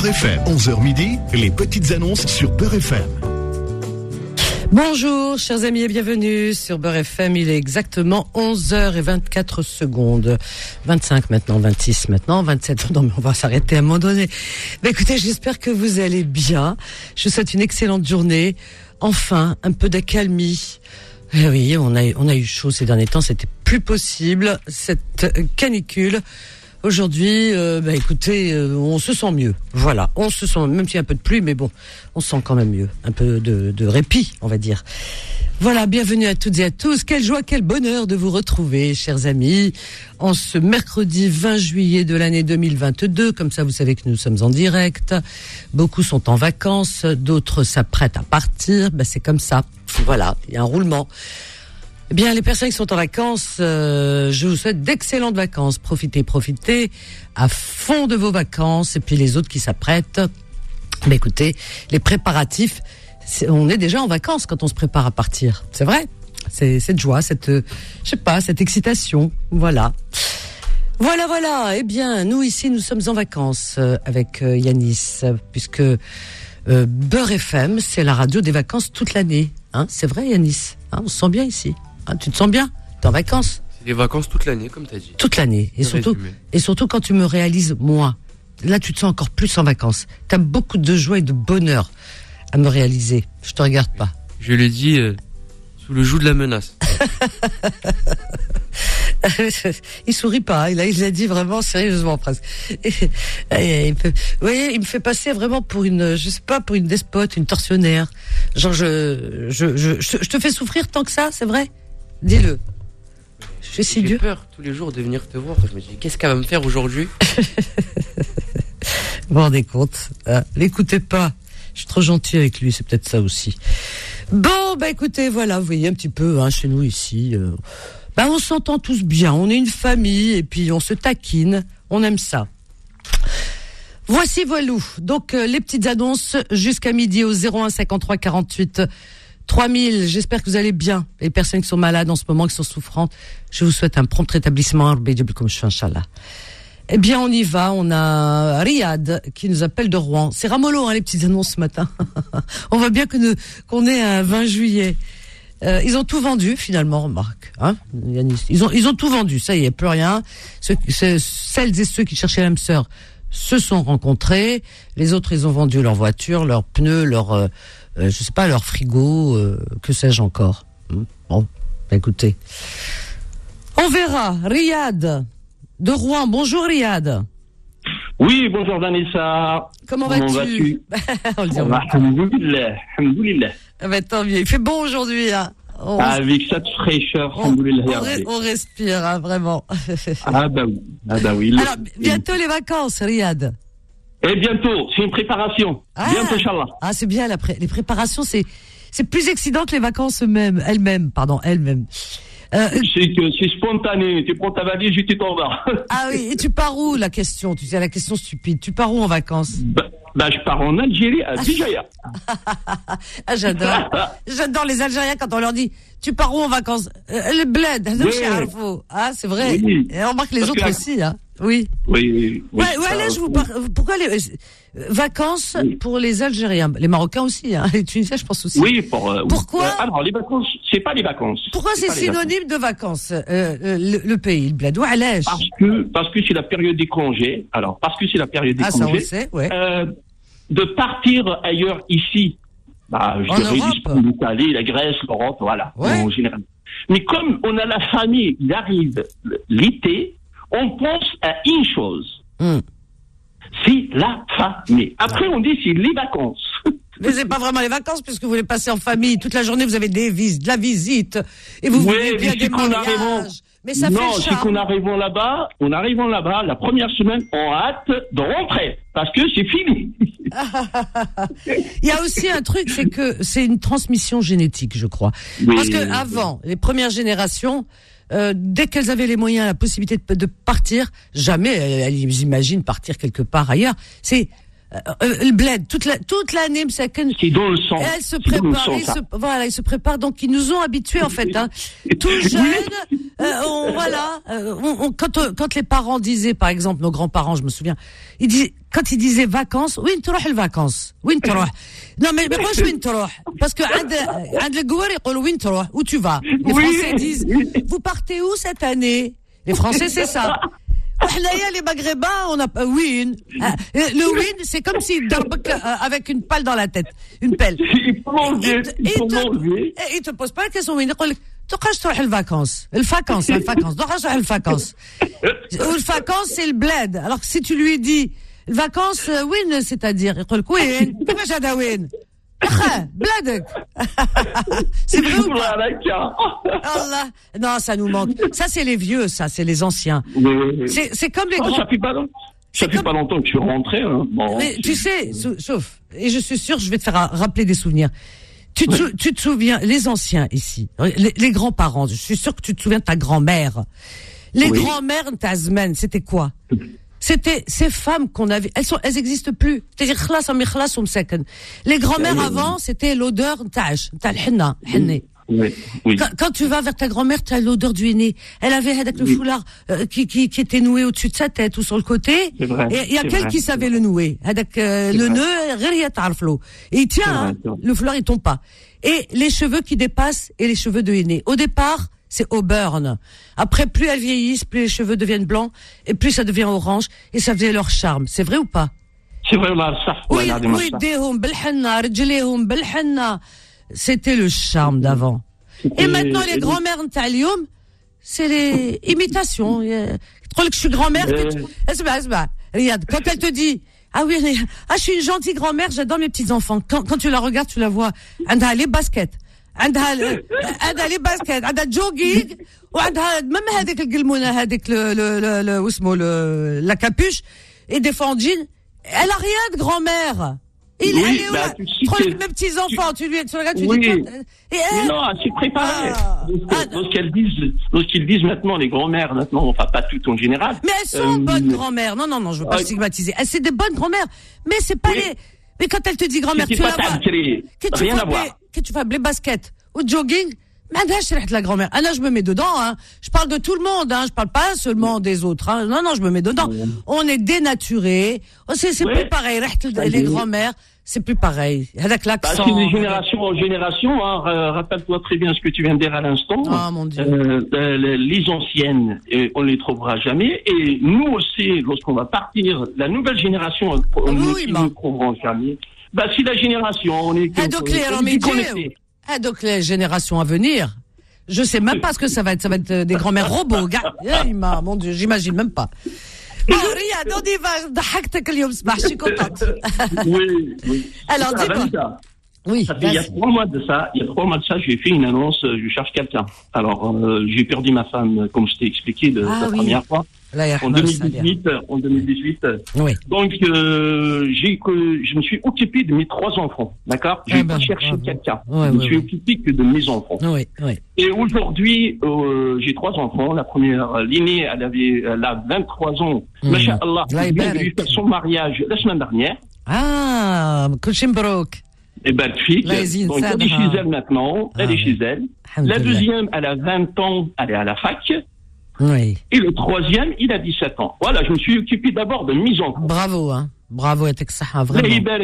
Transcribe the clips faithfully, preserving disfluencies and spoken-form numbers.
Beurre F M, onze heures midi, les petites annonces sur Beurre F M. Bonjour, chers amis, et bienvenue sur Beurre F M. Il est exactement onze heures vingt-quatre secondes. vingt-cinq maintenant, vingt-six maintenant, vingt-sept. Non, mais on va s'arrêter à un moment donné. Mais écoutez, j'espère que vous allez bien. Je vous souhaite une excellente journée. Enfin, un peu d'accalmie. Eh oui, on a, on a eu chaud ces derniers temps. C'était plus possible, cette canicule. Aujourd'hui, euh, bah écoutez, euh, on se sent mieux. Voilà, on se sent, même s'il y a un peu de pluie, mais bon, on se sent quand même mieux. Un peu de, de répit, on va dire. Voilà, bienvenue à toutes et à tous. Quelle joie, quel bonheur de vous retrouver, chers amis, en ce mercredi vingt juillet de l'année deux mille vingt-deux. Comme ça, vous savez que nous sommes en direct. Beaucoup sont en vacances, d'autres s'apprêtent à partir. Ben, c'est comme ça. Voilà, il y a un roulement. Eh bien, les personnes qui sont en vacances, euh, je vous souhaite d'excellentes vacances. Profitez, profitez à fond de vos vacances. Et puis les autres qui s'apprêtent, ben écoutez, les préparatifs, c'est, on est déjà en vacances quand on se prépare à partir. C'est vrai. C'est cette joie, cette, euh, je sais pas, cette excitation. Voilà. Voilà, voilà. Eh bien, nous ici, nous sommes en vacances euh, avec euh, Yanis, puisque euh, Beurre F M, c'est la radio des vacances toute l'année. Hein, c'est vrai, Yanis. Hein, on se sent bien ici. Ah, tu te sens bien? T'es en vacances? C'est des vacances toute l'année, comme t'as dit. Toute l'année. Et surtout, et surtout quand tu me réalises, moi, là, tu te sens encore plus en vacances. T'as beaucoup de joie et de bonheur à me réaliser. Je te regarde pas. Je l'ai dit euh, sous le joug de la menace. Il sourit pas. Il a, il l'a dit vraiment sérieusement presque. Et, et, il peut, vous voyez, il me fait passer vraiment pour une, je sais pas, pour une despote, une tortionnaire. Genre, je, je, je, je, je te fais souffrir tant que ça, c'est vrai? Dis-le. Je suis si dur. J'ai peur tous les jours de venir te voir. Je me dis, qu'est-ce qu'elle va me faire aujourd'hui? Vous vous rendez compte, hein, l'écoutez pas. Je suis trop gentil avec lui, c'est peut-être ça aussi. Bon, bah écoutez, voilà, vous voyez un petit peu, hein, chez nous ici, euh, bah on s'entend tous bien, on est une famille et puis on se taquine, on aime ça. Voici voilou. Donc euh, les petites annonces jusqu'à midi au zéro un cinquante-trois quarante-huit trois mille. J'espère que vous allez bien. Les personnes qui sont malades en ce moment, qui sont souffrantes, je vous souhaite un prompt rétablissement. Comme je fais, Inch'Allah. Eh bien, on y va. On a Riyad qui nous appelle de Rouen. C'est ramollo, hein, les petites annonces ce matin. On voit bien que nous, qu'on est à vingt juillet. Euh, ils ont tout vendu finalement, remarque. Hein, Yanis. Ils ont, ils ont tout vendu. Ça y est, plus rien. Ceux, celles et ceux qui cherchaient l'âme sœur se sont rencontrés. Les autres, ils ont vendu leur voiture, leurs pneus, leur, euh, euh, je sais pas, leur frigo, euh, que sais-je encore. Bon, écoutez, on verra. Riyad de Rouen. Bonjour Riyad. Oui, bonjour Vanessa. Comment, Comment vas-tu? vas-tu? On le dit. Alhamdoulilah, alhamdoulilah. Ah ben tant mieux. Il fait bon aujourd'hui. Hein. On Avec cette fraîcheur, on, alhamdoulilah. on, re- on respire, hein, vraiment. Ah bah oui, ah bah oui. Alors, bientôt les vacances, Riyad. Et bientôt, c'est une préparation. Ah, bientôt, Inch'Allah. Ah, c'est bien, la pré- les préparations, c'est, c'est plus excitant que les vacances eux-mêmes, elles-mêmes, pardon, elles-mêmes. Euh, C'est que c'est spontané. Tu prends ta valise, je t'en vas. ah oui, et tu pars où, la question? Tu sais, la question stupide. Tu pars où en vacances? Bah, bah je pars en Algérie, à Bijaya. Ah, j'adore. J'adore les Algériens quand on leur dit, tu pars où en vacances? euh, Le bled. Oui. Ah, c'est vrai. Oui. Et on remarque les Parce autres que- aussi, hein. Oui. Oui, oui. Ouais, ça, ouais, allez, je vous par... Pourquoi les euh, vacances Oui. pour les Algériens, les Marocains aussi, hein, les Tunisiens, je pense aussi. Oui, pour. euh, Pourquoi euh, Alors, les vacances, c'est pas les vacances. Pourquoi c'est, pas les vacances. synonyme de vacances, euh, euh, le, le pays, le bled? Oualèche. Parce que parce que c'est la période des congés. Alors, parce que c'est la période des Ah, ça on congés. le sait, ouais. Euh, de partir ailleurs ici. Bah, je En dirais Europe. l'Espagne, l'Italie, la Grèce, l'Europe, voilà, Ouais. en général. Mais comme on a la famille, il arrive l'été, on pense à une chose. Hum. C'est la famille. Après, on dit c'est les vacances. Mais c'est pas vraiment les vacances puisque vous voulez passer en famille toute la journée, vous avez des vis, de la visite et vous Ouais, voulez bien mais des c'est qu'on arrive en- mariages. Mais ça non, fait le c'est charme. qu'on arrivant là-bas, on arrivant là-bas, la première semaine, on a hâte de rentrer. Parce que c'est fini. Il y a aussi un truc, c'est que c'est une transmission génétique, je crois. Oui. Parce que avant, les premières générations, euh, dès qu'elles avaient les moyens, la possibilité de, de partir, jamais elles, elles imaginent partir quelque part ailleurs. C'est euh, le bled, toute la, toute l'année, Msaken. C'est dans le sang. Elle se prépare, sang, il se, voilà, il se prépare. Donc, ils nous ont habitués, en fait, hein. Tout jeune, euh, on, voilà, euh, on, on, quand, on, quand les parents disaient, par exemple, nos grands-parents, je me souviens, ils disaient, quand ils disaient vacances, oui, tu les vacances. Oui, tu Non, mais, mais pas je tu parce que, عند le gouvernement, ils disent, oui, tu où tu vas? Les Français disent, vous partez où cette année? Les Français, c'est ça. Les Maghrébins, on a pas win. Le win, c'est comme s'il avec une pelle dans la tête, une pelle. Il faut l'enlever. Il faut l'enlever. Il te pose pas la question. Il dit, tu vas aller les vacances. Les vacances, les vacances. Tu vas aller les vacances. Ou les vacances, c'est le bled. Alors que si tu lui dis, les vacances, win, c'est-à-dire, il dit, win. Tu vas aller win. Bladek. C'est vrai ou pas? Allah. Non, ça nous manque. Ça, c'est les vieux, ça, c'est les anciens. Oui, oui, oui. C'est, c'est comme les oh, grands. Ça fait pas, ça fait comme... pas longtemps que je suis rentré. Hein. Bon, mais tu sais, sauf, et je suis sûr, je vais te faire rappeler des souvenirs. Tu te, ouais. tu te souviens, les anciens ici, les, les grands-parents, je suis sûr que tu te souviens de ta grand-mère. Les oui. grands-mères de Tazmen, c'était quoi? C'était ces femmes qu'on avait, elles sont, elles existent plus. C'est-à-dire, les grand-mères oui, avant, oui. c'était l'odeur tâche, t'as le henna, henné. Oui, oui. Quand, quand tu vas vers ta grand-mère, tu as l'odeur du henné. Elle avait avec le oui. foulard euh, qui, qui, qui était noué au-dessus de sa tête ou sur le côté. C'est vrai, et il y a quelqu'un qui savait le nouer. Avec euh, le nœud, et il tient, hein, le foulard il tombe pas. Et les cheveux qui dépassent et les cheveux de henné. Au départ, c'est auburn. Après, plus elles vieillissent, plus les cheveux deviennent blancs, et plus ça devient orange, et ça faisait leur charme. C'est vrai ou pas? C'est vrai, ça. Oui, oui, dehum belhanna, rjlehum belhanna. C'était le charme d'avant. Et maintenant, les grand-mères n'talioum, c'est les imitations. Tu crois que je suis grand-mère? Regarde, quand elle te dit, ah oui, ah, je suis une gentille grand-mère, j'adore mes petits-enfants. Quand, quand tu la regardes, tu la vois, elle a les baskets. عندها عندها لي باسكت عندها جوغينغ وعندها même هذيك القلمونه هذيك le واسمه la capuche et des fois en jean. Elle a rien de grand-mère. Il oui, est bah, où mes petits enfants, tu, tu lui tu regardes, tu oui. dis quoi? Et elle, non, elle s'est préparée. Ah, lorsqu'elles disent, lorsqu'ils disent maintenant les grand-mères, maintenant, enfin pas toutes en général. Mais elles sont euh, bonnes grand-mères. Non, non, non, je veux pas euh, stigmatiser. Elles c'est des bonnes grand-mères, mais c'est pas oui. les. Mais quand elle te dit grand-mère, tu la vois. Rien à voir. Que tu fais les baskets ou jogging, mais de la grand-mère. Ah là, je me mets dedans, hein. Je parle de tout le monde, hein. Je parle pas seulement des autres, hein. Non, non, je me mets dedans. Oui. On est dénaturé. C'est, c'est oui. plus pareil. Les grand-mères, c'est plus pareil. Avec l'accent. Bah, c'est de génération en génération, hein. Rappelle-toi très bien ce que tu viens de dire à l'instant. Oh, mon Dieu. Euh, les anciennes, on les trouvera jamais. Et nous aussi, lorsqu'on va partir, la nouvelle génération, on oui, ne bah. trouvera jamais. Bah, si la génération, on est, ah, donc, les, on est connectés. Ah, donc les générations à venir, je sais même pas ce que ça va être. Ça va être des grand-mères robots. Ah, mon Dieu, j'imagine même pas. Bon, Riyad, on y va. Je suis contente. Oui, oui. Alors, dis-moi. Oui, ça fait, il y a trois mois de ça, il y a trois mois de ça, j'ai fait une annonce, je cherche quelqu'un. Alors, euh, j'ai perdu ma femme, comme je t'ai expliqué de, ah, la oui. première fois. Là, en deux mille dix-huit, en deux mille dix-huit. Oui. Donc, euh, j'ai que, je me suis occupé de mes trois enfants, d'accord? J'ai eh ben, pas cherché bravo. quelqu'un. Ouais, je me ouais, suis ouais. occupé que de mes enfants. Oui, oui. Et aujourd'hui, euh, j'ai trois enfants. La première, l'aînée, elle avait, elle a vingt-trois ans. Mmh. Masha'Allah, je viens de lui faire son mariage la semaine dernière. Ah, Kuchimbrok. Et belle fille. Donc, elle est chez elle maintenant. Elle ah, est chez elle. La deuxième, elle a vingt ans. Elle est à la fac. Oui. Et le troisième, il a dix-sept ans. Voilà, je me suis occupé d'abord de mise en compte. Bravo, hein. Bravo, Eteksaha, vraiment.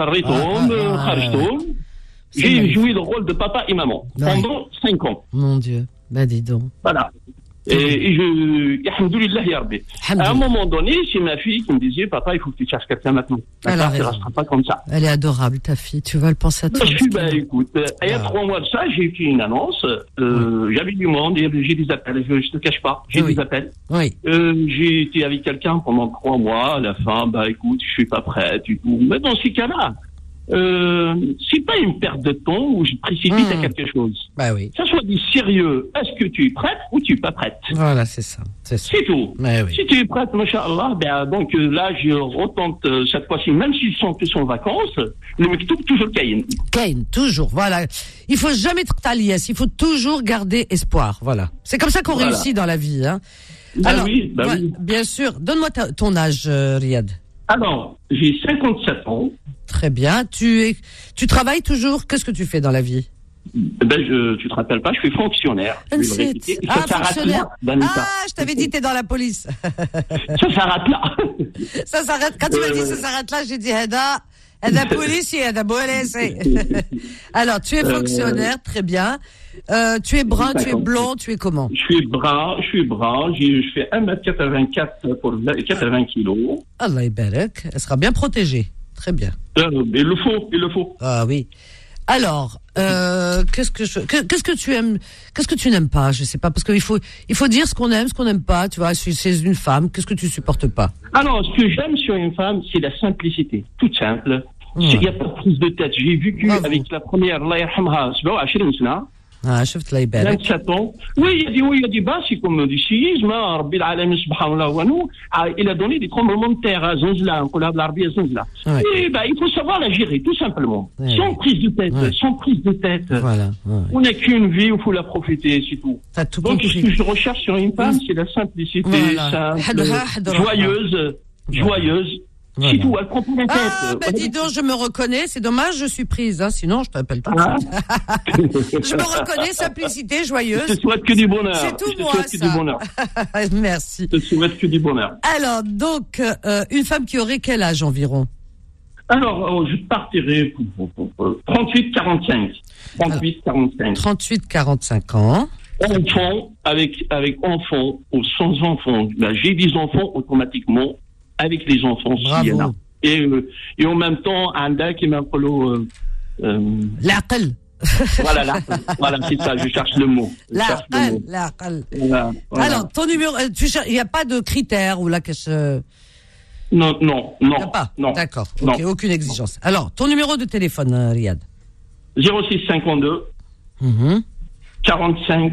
J'ai joué le rôle de papa et maman pendant cinq ans. Mon Dieu. Bah, dis donc. Voilà. Et, et je, alhamdoulilah, ya Rabbi. À un moment donné, c'est ma fille qui me disait, papa, il faut que tu cherches quelqu'un maintenant. D'accord, tu ne resteras pas comme ça. Elle est adorable, ta fille. Tu vas le penser à toi. Je suis, bah, écoute, euh, il y a trois mois de ça, j'ai fait une annonce, euh, oui. j'avais du monde, j'ai des appels, je, je te cache pas, j'ai oui. des appels. Oui. Euh, j'ai été avec quelqu'un pendant trois mois, à la fin, bah, écoute, je suis pas prête, du tout. Mais dans ces cas-là, Euh, c'est pas une perte de temps où je précipite mmh. à quelque chose. Bah oui. Ça soit du sérieux. Est-ce que tu es prête ou tu es pas prête? Voilà, c'est ça. C'est, ça. c'est tout. Mais oui. Si tu es prête, machallah, ben, donc, là, je retente, euh, cette fois-ci, même s'ils sont tous en vacances, le mektoub, toujours Kain. Kain, toujours. Voilà. Il faut jamais être taliès. Il faut toujours garder espoir. Voilà. C'est comme ça qu'on voilà. réussit dans la vie, hein. Bah Alors, oui, bah bah, oui. bien sûr. Donne-moi ta, ton âge, euh, Riyad. Alors, j'ai cinquante-sept ans. Très bien. Tu es, tu travailles toujours? Qu'est-ce que tu fais dans la vie? Ben, je, tu te rappelles pas, je suis fonctionnaire. Je vais le répéter. Ah, fonctionnaire. Là, ah, je t'avais dit, t'es dans la police. Ça s'arrête là. Ça s'arrête, quand tu m'as dit ça s'arrête là, j'ai dit, Hada, Hada policier, Hada police. Alors, tu es fonctionnaire, très bien. Euh, tu es brun, tu es blond, tu es comment? Je suis brun, je suis brun, je fais un mètre quatre-vingt-quatre pour quatre-vingts kilos. Allah yabarak, elle sera bien protégée. Très bien. Euh, il le faut, il le faut. Ah oui. Alors, euh, qu'est-ce que je, qu'est-ce que tu aimes, qu'est-ce que tu n'aimes pas? Je sais pas, parce qu'il faut, il faut dire ce qu'on aime, ce qu'on n'aime pas. Tu vois, c'est une femme. Qu'est-ce que tu supportes pas? Alors, ce que j'aime sur une femme, c'est la simplicité, toute simple. Il n'y a pas de prise de tête. J'ai vécu Bravo. avec la première, Allah yarhamha, vingt سنة. Ah, شفت الله يبارك. vingt-sept ans. Oui, il y a des hauts, il y a des bas, c'est comme du séisme, Rabbi al-Alamin subhanahu wa ta'ala, il a donné des tremblements de terre à Zanzla, on collab l'Arabie Zanzla. Et ben, il faut savoir la gérer, tout simplement. Ouais. Sans prise de tête, ouais. sans prise de tête. Voilà. Ouais. On n'a qu'une vie, il faut la profiter, c'est tout. T'as tout Donc, compris. ce que je recherche sur une femme, c'est la simplicité, voilà. simple, joyeuse, joyeuse. Voilà. C'est tout, elle prend pas la tête. Ah, bah dis donc, je me reconnais, c'est dommage, je suis prise, hein, sinon je t'appelle tout de ah. suite. Je me reconnais, simplicité, joyeuse. Je te souhaite que du bonheur. C'est tout je moi, te souhaite ça. Que du bonheur. Merci. Je te souhaite que du bonheur. Alors, donc, euh, une femme qui aurait quel âge environ? Alors, je partirai pour, pour, pour trente-huit quarante-cinq. trente-huit quarante-cinq. trente-huit quarante-cinq ans. Enfant, avec, avec enfant ou sans enfant. Là, j'ai des enfants automatiquement. Avec les enfants, s'il y en a. Et, euh, et en même temps, un gars qui m'appelle euh, euh, l'aql. Voilà, là. Voilà, c'est ça, je cherche le mot. L'aql, l'aql. Voilà, voilà. Alors, ton numéro, tu cherches, il n'y a pas de critères ou là que je... Non, non, non. Il n'y a pas? Non. D'accord. Ok, non. Aucune exigence. Alors, ton numéro de téléphone, euh, Riyad? zéro six cinquante-deux mm-hmm. quarante-cinq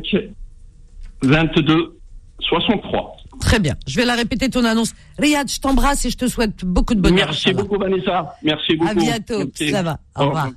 vingt-deux soixante-trois. Très bien. Je vais la répéter ton annonce. Riyad, je t'embrasse et je te souhaite beaucoup de bonheur. Merci beaucoup, Vanessa. Merci beaucoup. À bientôt. Merci. Ça va. Au revoir.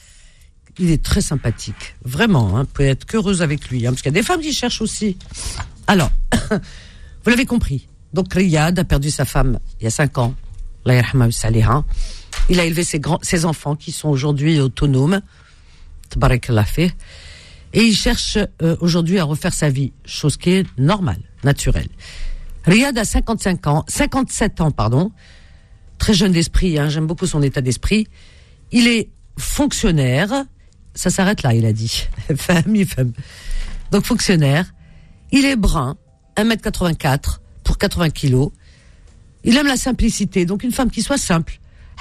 Il est très sympathique. Vraiment, hein. Vous pouvez être qu'heureuse avec lui, hein, parce qu'il y a des femmes qui cherchent aussi. Alors, vous l'avez compris. Donc, Riyad a perdu sa femme il y a cinq ans. Allah yarhamha saliha. Il a élevé ses grands, ses enfants qui sont aujourd'hui autonomes. Tabarakallah fi. Et il cherche euh, aujourd'hui à refaire sa vie, chose qui est normale, naturelle. Riyad a cinquante-cinq ans, cinquante-sept ans, pardon, très jeune d'esprit, hein, j'aime beaucoup son état d'esprit. Il est fonctionnaire, ça s'arrête là, il a dit, femme, femme. Donc fonctionnaire, il est brun, un mètre quatre-vingt-quatre pour quatre-vingts kilos. Il aime la simplicité, donc une femme qui soit simple,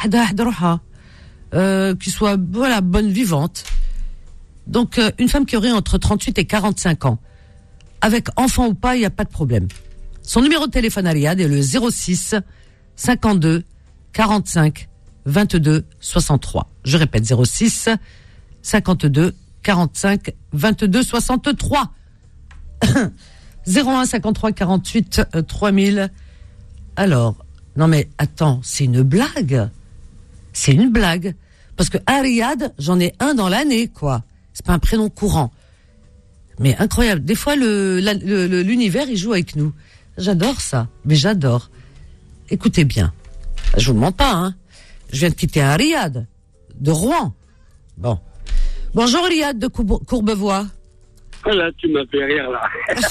euh, qui soit voilà bonne vivante. Donc euh, une femme qui aurait entre trente-huit et quarante-cinq ans, avec enfant ou pas, il n'y a pas de problème. Son numéro de téléphone à Riyad est le zéro six cinquante-deux quarante-cinq vingt-deux soixante-trois. Je répète, zéro six cinquante-deux quarante-cinq vingt-deux soixante-trois. zéro un cinquante-trois quarante-huit trois mille. Alors, non mais attends, c'est une blague. C'est une blague. Parce que à Riyad, j'en ai un dans l'année, quoi. C'est pas un prénom courant. Mais incroyable. Des fois, le, la, le, l'univers, il joue avec nous. J'adore ça. Mais j'adore. Écoutez bien. Je vous mens pas, hein. Je viens de quitter un Riyad. De Rouen. Bon. Bonjour Riyad de Courbevoie. Là, tu m'as fait rire, là.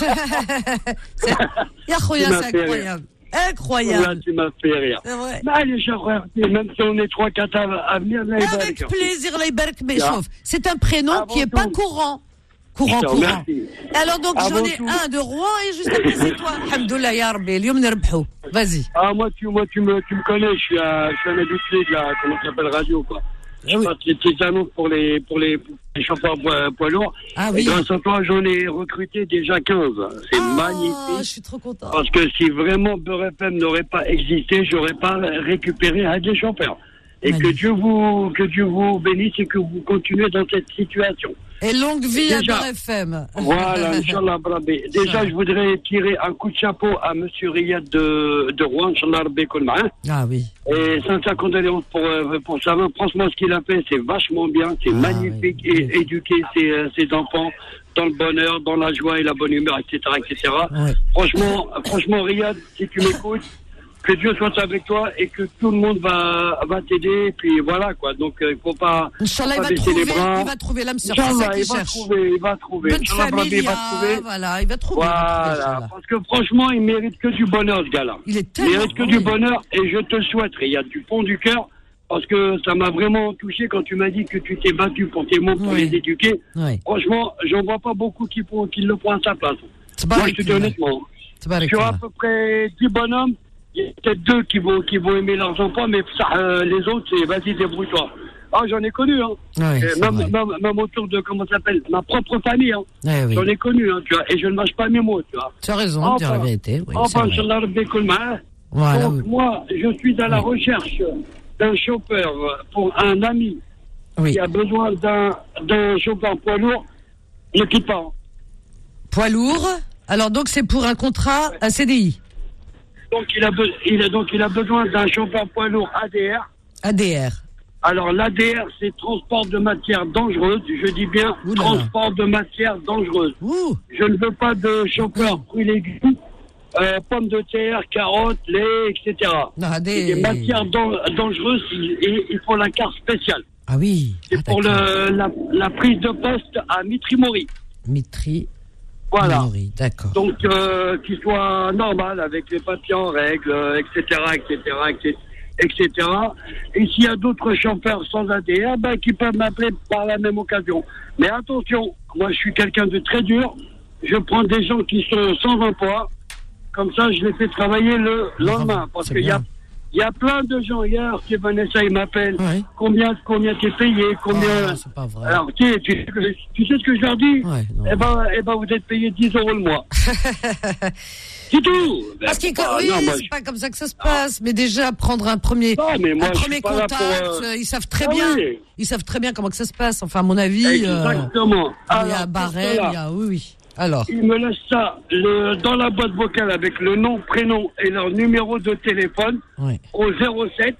Ya khoya, c'est incroyable. Incroyable. Là, tu m'as fait rire. C'est vrai. Bah, allez, je même si on est trois, quatre à venir, là, avec plaisir, Leiberk, mais chauffe. C'est un prénom Avant qui est tout. Pas courant. Courant, courant. Merci. Alors, donc, Avant j'en ai tout. un de Rouen et juste après, c'est toi. Alhamdoulilah, ya Rabbi. L'yom nerbhou. Vas-y. Ah, moi, tu, moi, tu me, tu me connais. Je suis un, je suis un habitué de la, comment ça s'appelle, radio, quoi. Je fais des petites annonces pour les, pour les, pour les chauffeurs poids, poids lourds. Ah oui. Et grâce à toi, j'en ai recruté déjà quinze. C'est oh, magnifique. Je suis trop content. Parce que si vraiment Beurre F M n'aurait pas existé, j'aurais pas récupéré un des chauffeurs. Et magnifique. que Dieu vous, que Dieu vous bénisse et que vous continuez dans cette situation. Et longue vie déjà, à Beurre F M. Voilà, Inch'Allah, Brabé. Déjà, je voudrais tirer un coup de chapeau à Monsieur Riyad de, de Rouen, Inch'Allah, Rabbi Kolma. Ah oui. Et sincère condoléances pour, pour ça. Franchement, ce qu'il a fait, c'est vachement bien, c'est ah, magnifique. Oui. Et éduquer ses, ses enfants dans le bonheur, dans la joie et la bonne humeur, et cetera, et cetera. Oui. Franchement, franchement, Riyad, si tu m'écoutes, que Dieu soit avec toi et que tout le monde va, va t'aider. Et puis voilà, quoi. Donc, il euh, ne faut pas, Inch'Allah, faut pas il va baisser trouver, les bras. il va trouver l'âme sœur, c'est ça qu'il il va cherche. trouver, il va trouver. Bonne famille, il va trouver. voilà, il va trouver. Voilà, parce que franchement, il mérite que du bonheur, ce gars-là. Il est tellement... Il mérite que oui. du bonheur et je te souhaite, il y a du fond du cœur, parce que ça m'a vraiment touché quand tu m'as dit que tu t'es battu pour tes mots, pour oui. les éduquer. Oui. Franchement, j'en vois pas beaucoup qui, font, qui le font à sa place. Moi, je te dis honnêtement. Sur à peu près dix bonhommes, il y a peut-être deux qui vont, qui vont aimer leurs enfants, mais ça, euh, les autres, c'est vas-y, débrouille-toi. Ah, j'en ai connu, hein. Oui, même, même, même autour de, comment ça s'appelle, ma propre famille, hein. Oui, oui. J'en ai connu, hein, tu vois, et je ne mâche pas mes mots, tu vois. Tu as raison, enfin, dire la vérité. Oui, enfin, Inch'Allah, voilà. Donc, oui. moi, je suis à la oui. recherche d'un chauffeur pour un ami oui. qui a besoin d'un, d'un chauffeur poids lourd. Ne quitte pas. Poids lourd? Alors, donc, c'est pour un contrat à C D I? Donc il, a be- il a, donc, il a besoin d'un chauffeur poids lourd A D R. A D R. Alors, l'A D R, c'est transport de matière dangereuse. Je dis bien Oula. transport de matière dangereuse. Ouh. Je ne veux pas de chauffeur fruits et légumes, euh, pommes de terre, carottes, lait, et cetera. Non, A D... C'est des matières dan- dangereuses et il faut la carte spéciale. Ah oui. C'est ah, pour le, la, la prise de poste à Mitry-Mory. Mitry. Voilà. Mory, d'accord. Donc, euh, qu'il soit normal, avec les papiers en règle, et cetera, et cetera, et cetera, et cetera. Et s'il y a d'autres chauffeurs sans A D R, ben, qui peuvent m'appeler par la même occasion. Mais attention, moi, je suis quelqu'un de très dur. Je prends des gens qui sont sans emploi. Comme ça, je les fais travailler le lendemain. Parce qu'il y a, il y a plein de gens hier, qui Vanessa, ils m'appellent. Oui. Combien, combien t'es payé, combien. Oh, c'est pas vrai. Alors, tu sais, tu, tu sais ce que je leur dis? Ouais, eh ben, eh ben, vous êtes payé dix euros le mois. C'est tout. Parce qu'il, ah, oui, non, c'est je... pas comme ça que ça se passe. Ah. Mais déjà, prendre un premier, non, mais moi, un premier contact, pour, euh... ils savent très ah, bien. Oui. Ils savent très bien comment que ça se passe. Enfin, à mon avis. Exactement. Euh, il y a barème, il y a, oui, oui. Alors. Ils me laissent ça le, dans la boîte vocale avec le nom, prénom et leur numéro de téléphone oui. au zéro sept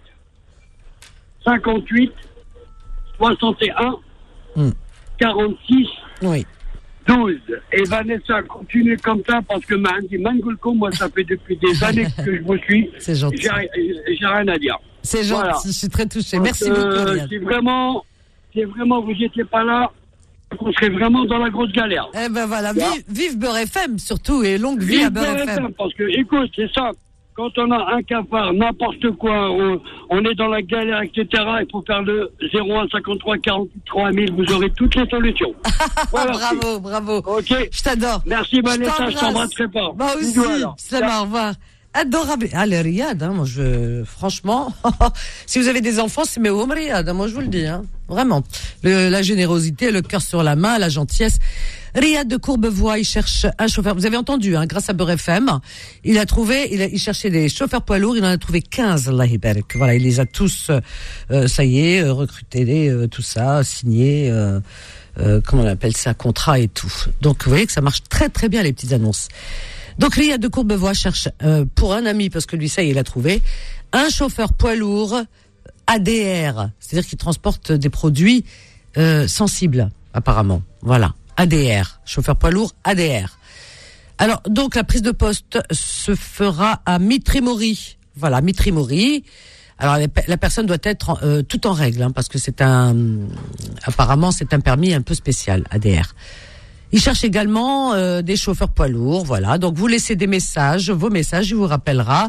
cinquante-huit soixante et un hmm. quarante-six oui. douze. Et Vanessa, continue comme ça parce que Mandy Mangulko, moi, ça fait depuis des années que je vous suis. C'est gentil. J'ai, j'ai rien à dire. C'est gentil, voilà. Je suis très touché. Donc, merci euh, beaucoup. C'est vraiment, c'est vraiment, vous n'étiez pas là. On serait vraiment dans la grosse galère. Eh ben voilà, vive, vive Beurre F M surtout et longue vie vive à Beurre F M. Parce que, écoute, c'est ça. Quand on a un cafard, n'importe quoi, on, on est dans la galère, et cetera. Il faut faire le zéro un cinquante-trois quarante-huit trois mille. Vous aurez toutes les solutions. Voilà, bravo, bravo. Ok. Je t'adore. Merci Vanessa, je t'embrasse très fort. Bah aussi. Salam, au revoir. Adorable. Allez, Riyad, hein, moi je, franchement, si vous avez des enfants, c'est mes hommes Riyad, hein, moi je vous le dis, hein, vraiment. Le, la générosité, le cœur sur la main, la gentillesse. Riyad de Courbevoie, il cherche un chauffeur. Vous avez entendu, hein, grâce à Beurre F M, il a trouvé, il, a, il cherchait des chauffeurs poids lourds, il en a trouvé quinze, Allah Ibarak. Voilà, il les a tous, euh, ça y est, recrutés, euh, tout ça, signés, euh, euh, comment on appelle ça, contrat et tout. Donc vous voyez que ça marche très très bien les petites annonces. Donc Riyad de Courbevoie cherche euh, pour un ami, parce que lui ça y est, il a trouvé, un chauffeur poids lourd A D R, c'est-à-dire qu'il transporte des produits euh, sensibles, apparemment. Voilà, A D R, chauffeur poids lourd A D R. Alors donc la prise de poste se fera à Mitry-Mory. Voilà, Mitry-Mory. Alors la, la personne doit être euh, tout en règle, hein, parce que c'est un, apparemment c'est un permis un peu spécial A D R. Il cherche également euh, des chauffeurs poids lourds, voilà. Donc vous laissez des messages, vos messages, il vous rappellera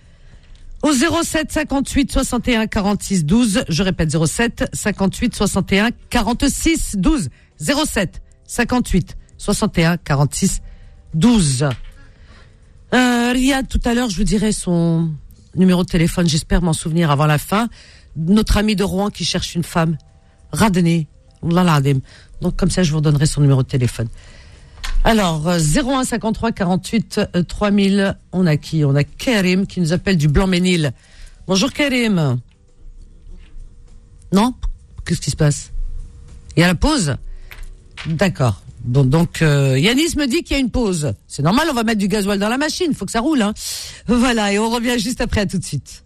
au zéro sept cinquante-huit soixante et un quarante-six douze. Je répète zéro sept cinquante-huit soixante et un quarante-six douze. zéro sept cinquante-huit soixante et un quarante-six douze. Euh, Riyad, tout à l'heure, je vous dirai son numéro de téléphone. J'espère m'en souvenir avant la fin. Notre ami de Rouen qui cherche une femme, Radeni, Allah l'adem. Donc comme ça, je vous donnerai son numéro de téléphone. Alors, euh, zéro un cinquante-trois quarante-huit trois mille, on a qui? On a Karim qui nous appelle du Blanc-Ménil. Bonjour Karim. Non? Qu'est-ce qui se passe? Il y a la pause? D'accord. Bon, donc, euh, Yanis me dit qu'il y a une pause. C'est normal, on va mettre du gasoil dans la machine, il faut que ça roule. Hein. Voilà, et on revient juste après, à tout de suite.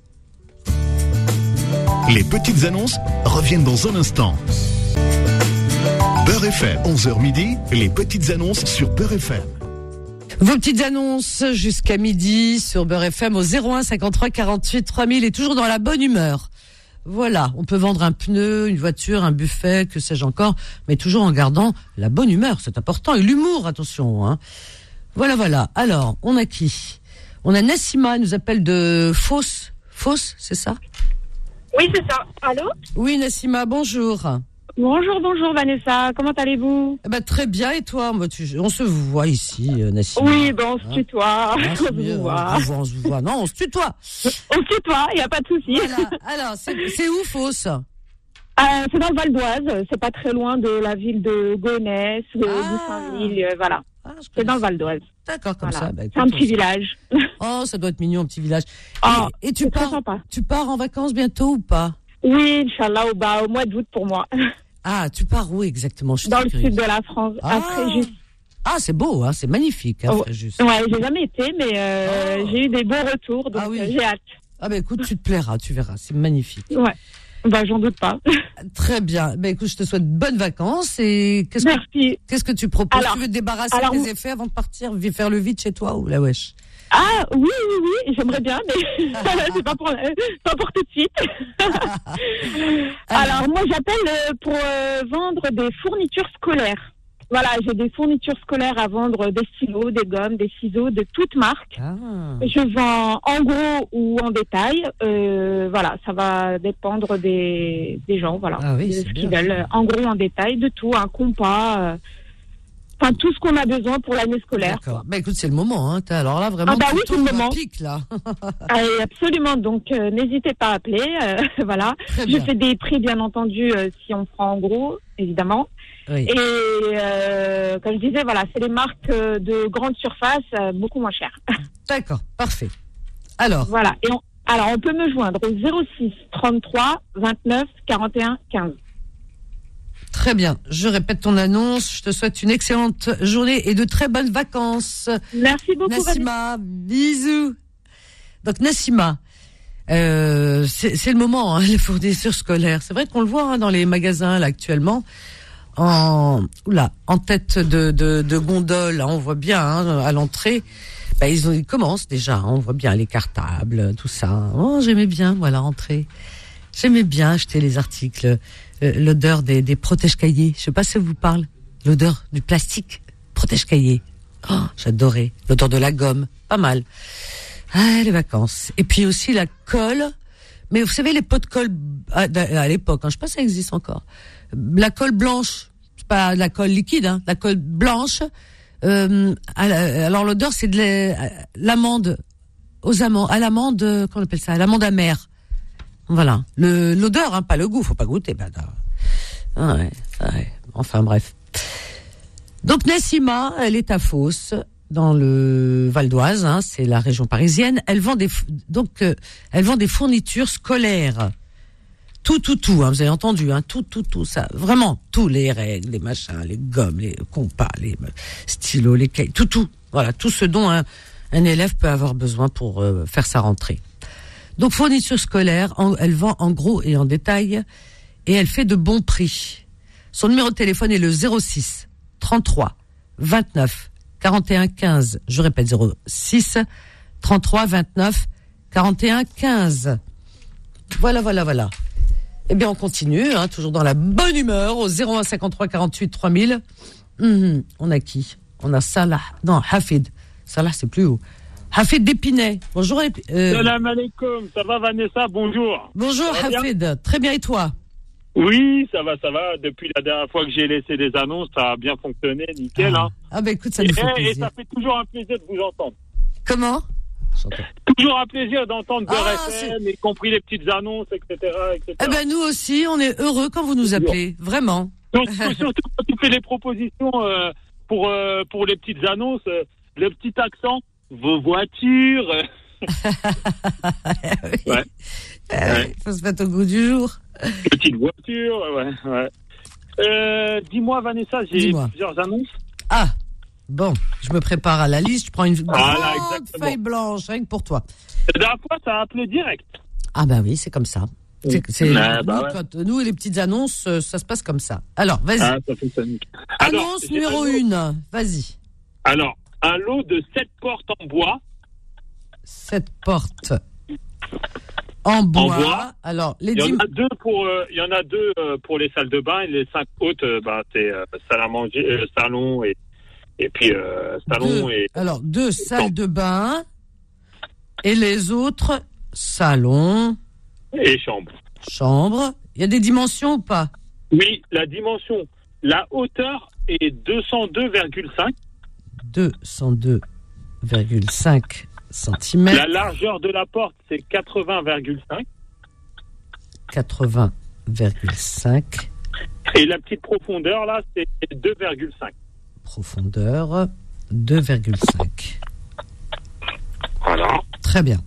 Les petites annonces reviennent dans un instant. Beurre F M, onze heures midi, les petites annonces sur Beurre F M. Vos petites annonces jusqu'à midi sur Beurre F M au zéro un cinquante-trois quarante-huit trois mille et toujours dans la bonne humeur. Voilà, on peut vendre un pneu, une voiture, un buffet, que sais-je encore, mais toujours en gardant la bonne humeur, c'est important, et l'humour, attention. Hein. Voilà, voilà. Alors, on a qui ? On a Nassima, elle nous appelle de Fos. Fos, c'est ça ? Oui, c'est ça. Allô ? Oui, Nassima, bonjour. Bonjour, bonjour Vanessa, comment allez-vous ? Eh ben, très bien, et toi ? Moi, tu, on se voit ici, Nassima. Oui, ben on se tutoie, ah, on se voit. On se voit, on se voit. Non, on se tutoie. On se tutoie, il n'y a pas de souci. Voilà. Alors, c'est, c'est où, Fos ? euh, C'est dans le Val d'Oise, c'est pas très loin de la ville de Gonesse, de ah. Goussainville, euh, voilà. Ah, c'est dans le Val d'Oise. D'accord, comme voilà. ça. Bah, écoute, c'est un petit village. Oh, ça doit être mignon, un petit village. Oh, et, et tu pars, tu pars en vacances bientôt ou pas ? Oui, Inch'Allah, au, bah, au mois d'août pour moi. Ah, tu pars où exactement ? Je suis dans le curieuse. sud de la France, ah. à Fréjus. Ah, c'est beau, hein, c'est magnifique, hein, oh, Fréjus. Ouais, j'ai jamais été, mais euh, oh. j'ai eu des beaux retours, donc ah, oui. euh, j'ai hâte. Ah, ben bah, écoute, tu te plairas, tu verras, c'est magnifique. Ouais. Bah, j'en doute pas. Très bien. Ben, écoute, je te souhaite bonnes vacances et qu'est-ce Merci. que, qu'est-ce que tu proposes? Alors, tu veux te débarrasser alors, des effets avant de partir, faire le vide chez toi ou la wesh? Ah, oui, oui, oui, j'aimerais bien, mais c'est pas pour, pas pour tout de suite. Alors, moi, j'appelle pour euh, vendre des fournitures scolaires. Voilà, j'ai des fournitures scolaires à vendre, des stylos, des gommes, des ciseaux, de toutes marques. Ah. Je vends en gros ou en détail. Euh, voilà, ça va dépendre des, des gens, voilà, ah oui, de ce qu'ils veulent. En gros, en détail, de tout, un compas, euh, enfin tout ce qu'on a besoin pour l'année scolaire. D'accord. Bah écoute, c'est le moment, hein. Alors là, vraiment, ah, bah oui, c'est le moment. Pique, là. ah, absolument. Donc, euh, n'hésitez pas à appeler. Euh, voilà. Je fais des prix, bien entendu, euh, si on prend en gros, évidemment. Oui. Et euh, comme je disais, voilà, c'est les marques euh, de grande surface, euh, beaucoup moins chères. D'accord, parfait. Alors. Voilà. Et on, alors, on peut me joindre au zéro six trente-trois vingt-neuf quarante et un quinze. Très bien. Je répète ton annonce. Je te souhaite une excellente journée et de très bonnes vacances. Merci beaucoup, Nassima. Vanessa. Bisous. Donc, Nassima, euh, c'est, c'est le moment, hein, les fournitures scolaires. C'est vrai qu'on le voit hein, dans les magasins là actuellement. En, oula, en tête de, de, de gondole, hein, on voit bien hein, à l'entrée. Bah, ils, ont, ils commencent déjà. Hein, on voit bien les cartables, tout ça. Oh, j'aimais bien, voilà, rentrer. J'aimais bien acheter les articles. Euh, l'odeur des, des protège-cahiers. Je sais pas si ça vous parle. L'odeur du plastique. Protège-cahiers. Oh, j'adorais. L'odeur de la gomme. Pas mal. Ah, les vacances. Et puis aussi la colle. Mais vous savez, les pots de colle, à, à l'époque, hein, je sais pas si ça existe encore. La colle blanche. C'est pas la colle liquide, hein. La colle blanche. Euh, alors l'odeur, c'est de l'amande. Aux amandes. À l'amande, comment on appelle ça? À l'amande amère. Voilà, le l'odeur, hein, pas le goût, faut pas goûter. Bah, ah ouais, ouais. Enfin bref. Donc Nassima, elle est à Fos, dans le Val d'Oise, hein, c'est la région parisienne. Elle vend des donc euh, elle vend des fournitures scolaires, tout tout tout. Hein, vous avez entendu, hein, tout tout tout ça, vraiment tous les règles, les machins, les gommes, les compas, les stylos, les cahiers, tout tout. Voilà, tout ce dont un, un élève peut avoir besoin pour euh, faire sa rentrée. Donc, fourniture scolaire, en, elle vend en gros et en détail, et elle fait de bons prix. Son numéro de téléphone est le zéro six trente-trois vingt-neuf quarante et un quinze. Je répète, zéro six trente-trois vingt-neuf quarante et un quinze. Voilà, voilà, voilà. Eh bien, on continue, hein, toujours dans la bonne humeur, au zéro un cinquante-trois quarante-huit trois mille. Mmh, on a qui? On a Salah. Non, Hafid. Salah, c'est plus haut. Hafid d'Épinay. Bonjour. Euh... Salam alaikum. Ça va, Vanessa? Bonjour. Bonjour, Hafid. Bien? Très bien, et toi? Oui, ça va, ça va. Depuis la dernière fois que j'ai laissé des annonces, ça a bien fonctionné, nickel. Ah, hein. ah bah écoute, ça nous et, fait plaisir. Et ça fait toujours un plaisir de vous entendre. Comment? Toujours un plaisir d'entendre Beurre ah, F M, y compris les petites annonces, et cetera, et cetera. Eh ben nous aussi, on est heureux quand vous nous appelez, vraiment. Donc, surtout quand tu fais les propositions euh, pour euh, pour les petites annonces, euh, le petit accent. Vos voitures. oui. Ouais. Euh, ouais. Faut se mettre au goût du jour. Petite voiture, ouais, ouais. Euh, dis-moi, Vanessa, j'ai dis-moi. plusieurs annonces. Ah, bon, je me prépare à la liste. Je prends une voilà, grande feuille blanche, rien que pour toi. La dernière fois, ça a appelé direct. Ah bah oui, c'est comme ça. C'est, c'est ah, bah nous, ouais. quand, nous, les petites annonces, ça se passe comme ça. Alors, vas-y. Ah, ça fait ça. Alors, annonce numéro une, vas-y. Alors, un lot de sept portes en bois. sept portes en bois. En bois. Alors, les il y dim... en a deux pour, euh, il y en a deux euh, pour les salles de bain et les cinq autres, euh, bah, c'est euh, salle à manger, euh, salon et et puis euh, salon deux, et. Alors deux salles de bain et les autres salons et chambres. Chambres. Il y a des dimensions ou pas? Oui, la dimension, la hauteur est deux cent deux virgule cinq. deux cent deux virgule cinq centimètres. La largeur de la porte, c'est quatre-vingts virgule cinq. quatre-vingts virgule cinq. Et la petite profondeur, là, c'est deux virgule cinq. Profondeur, deux virgule cinq. Voilà. Très bien.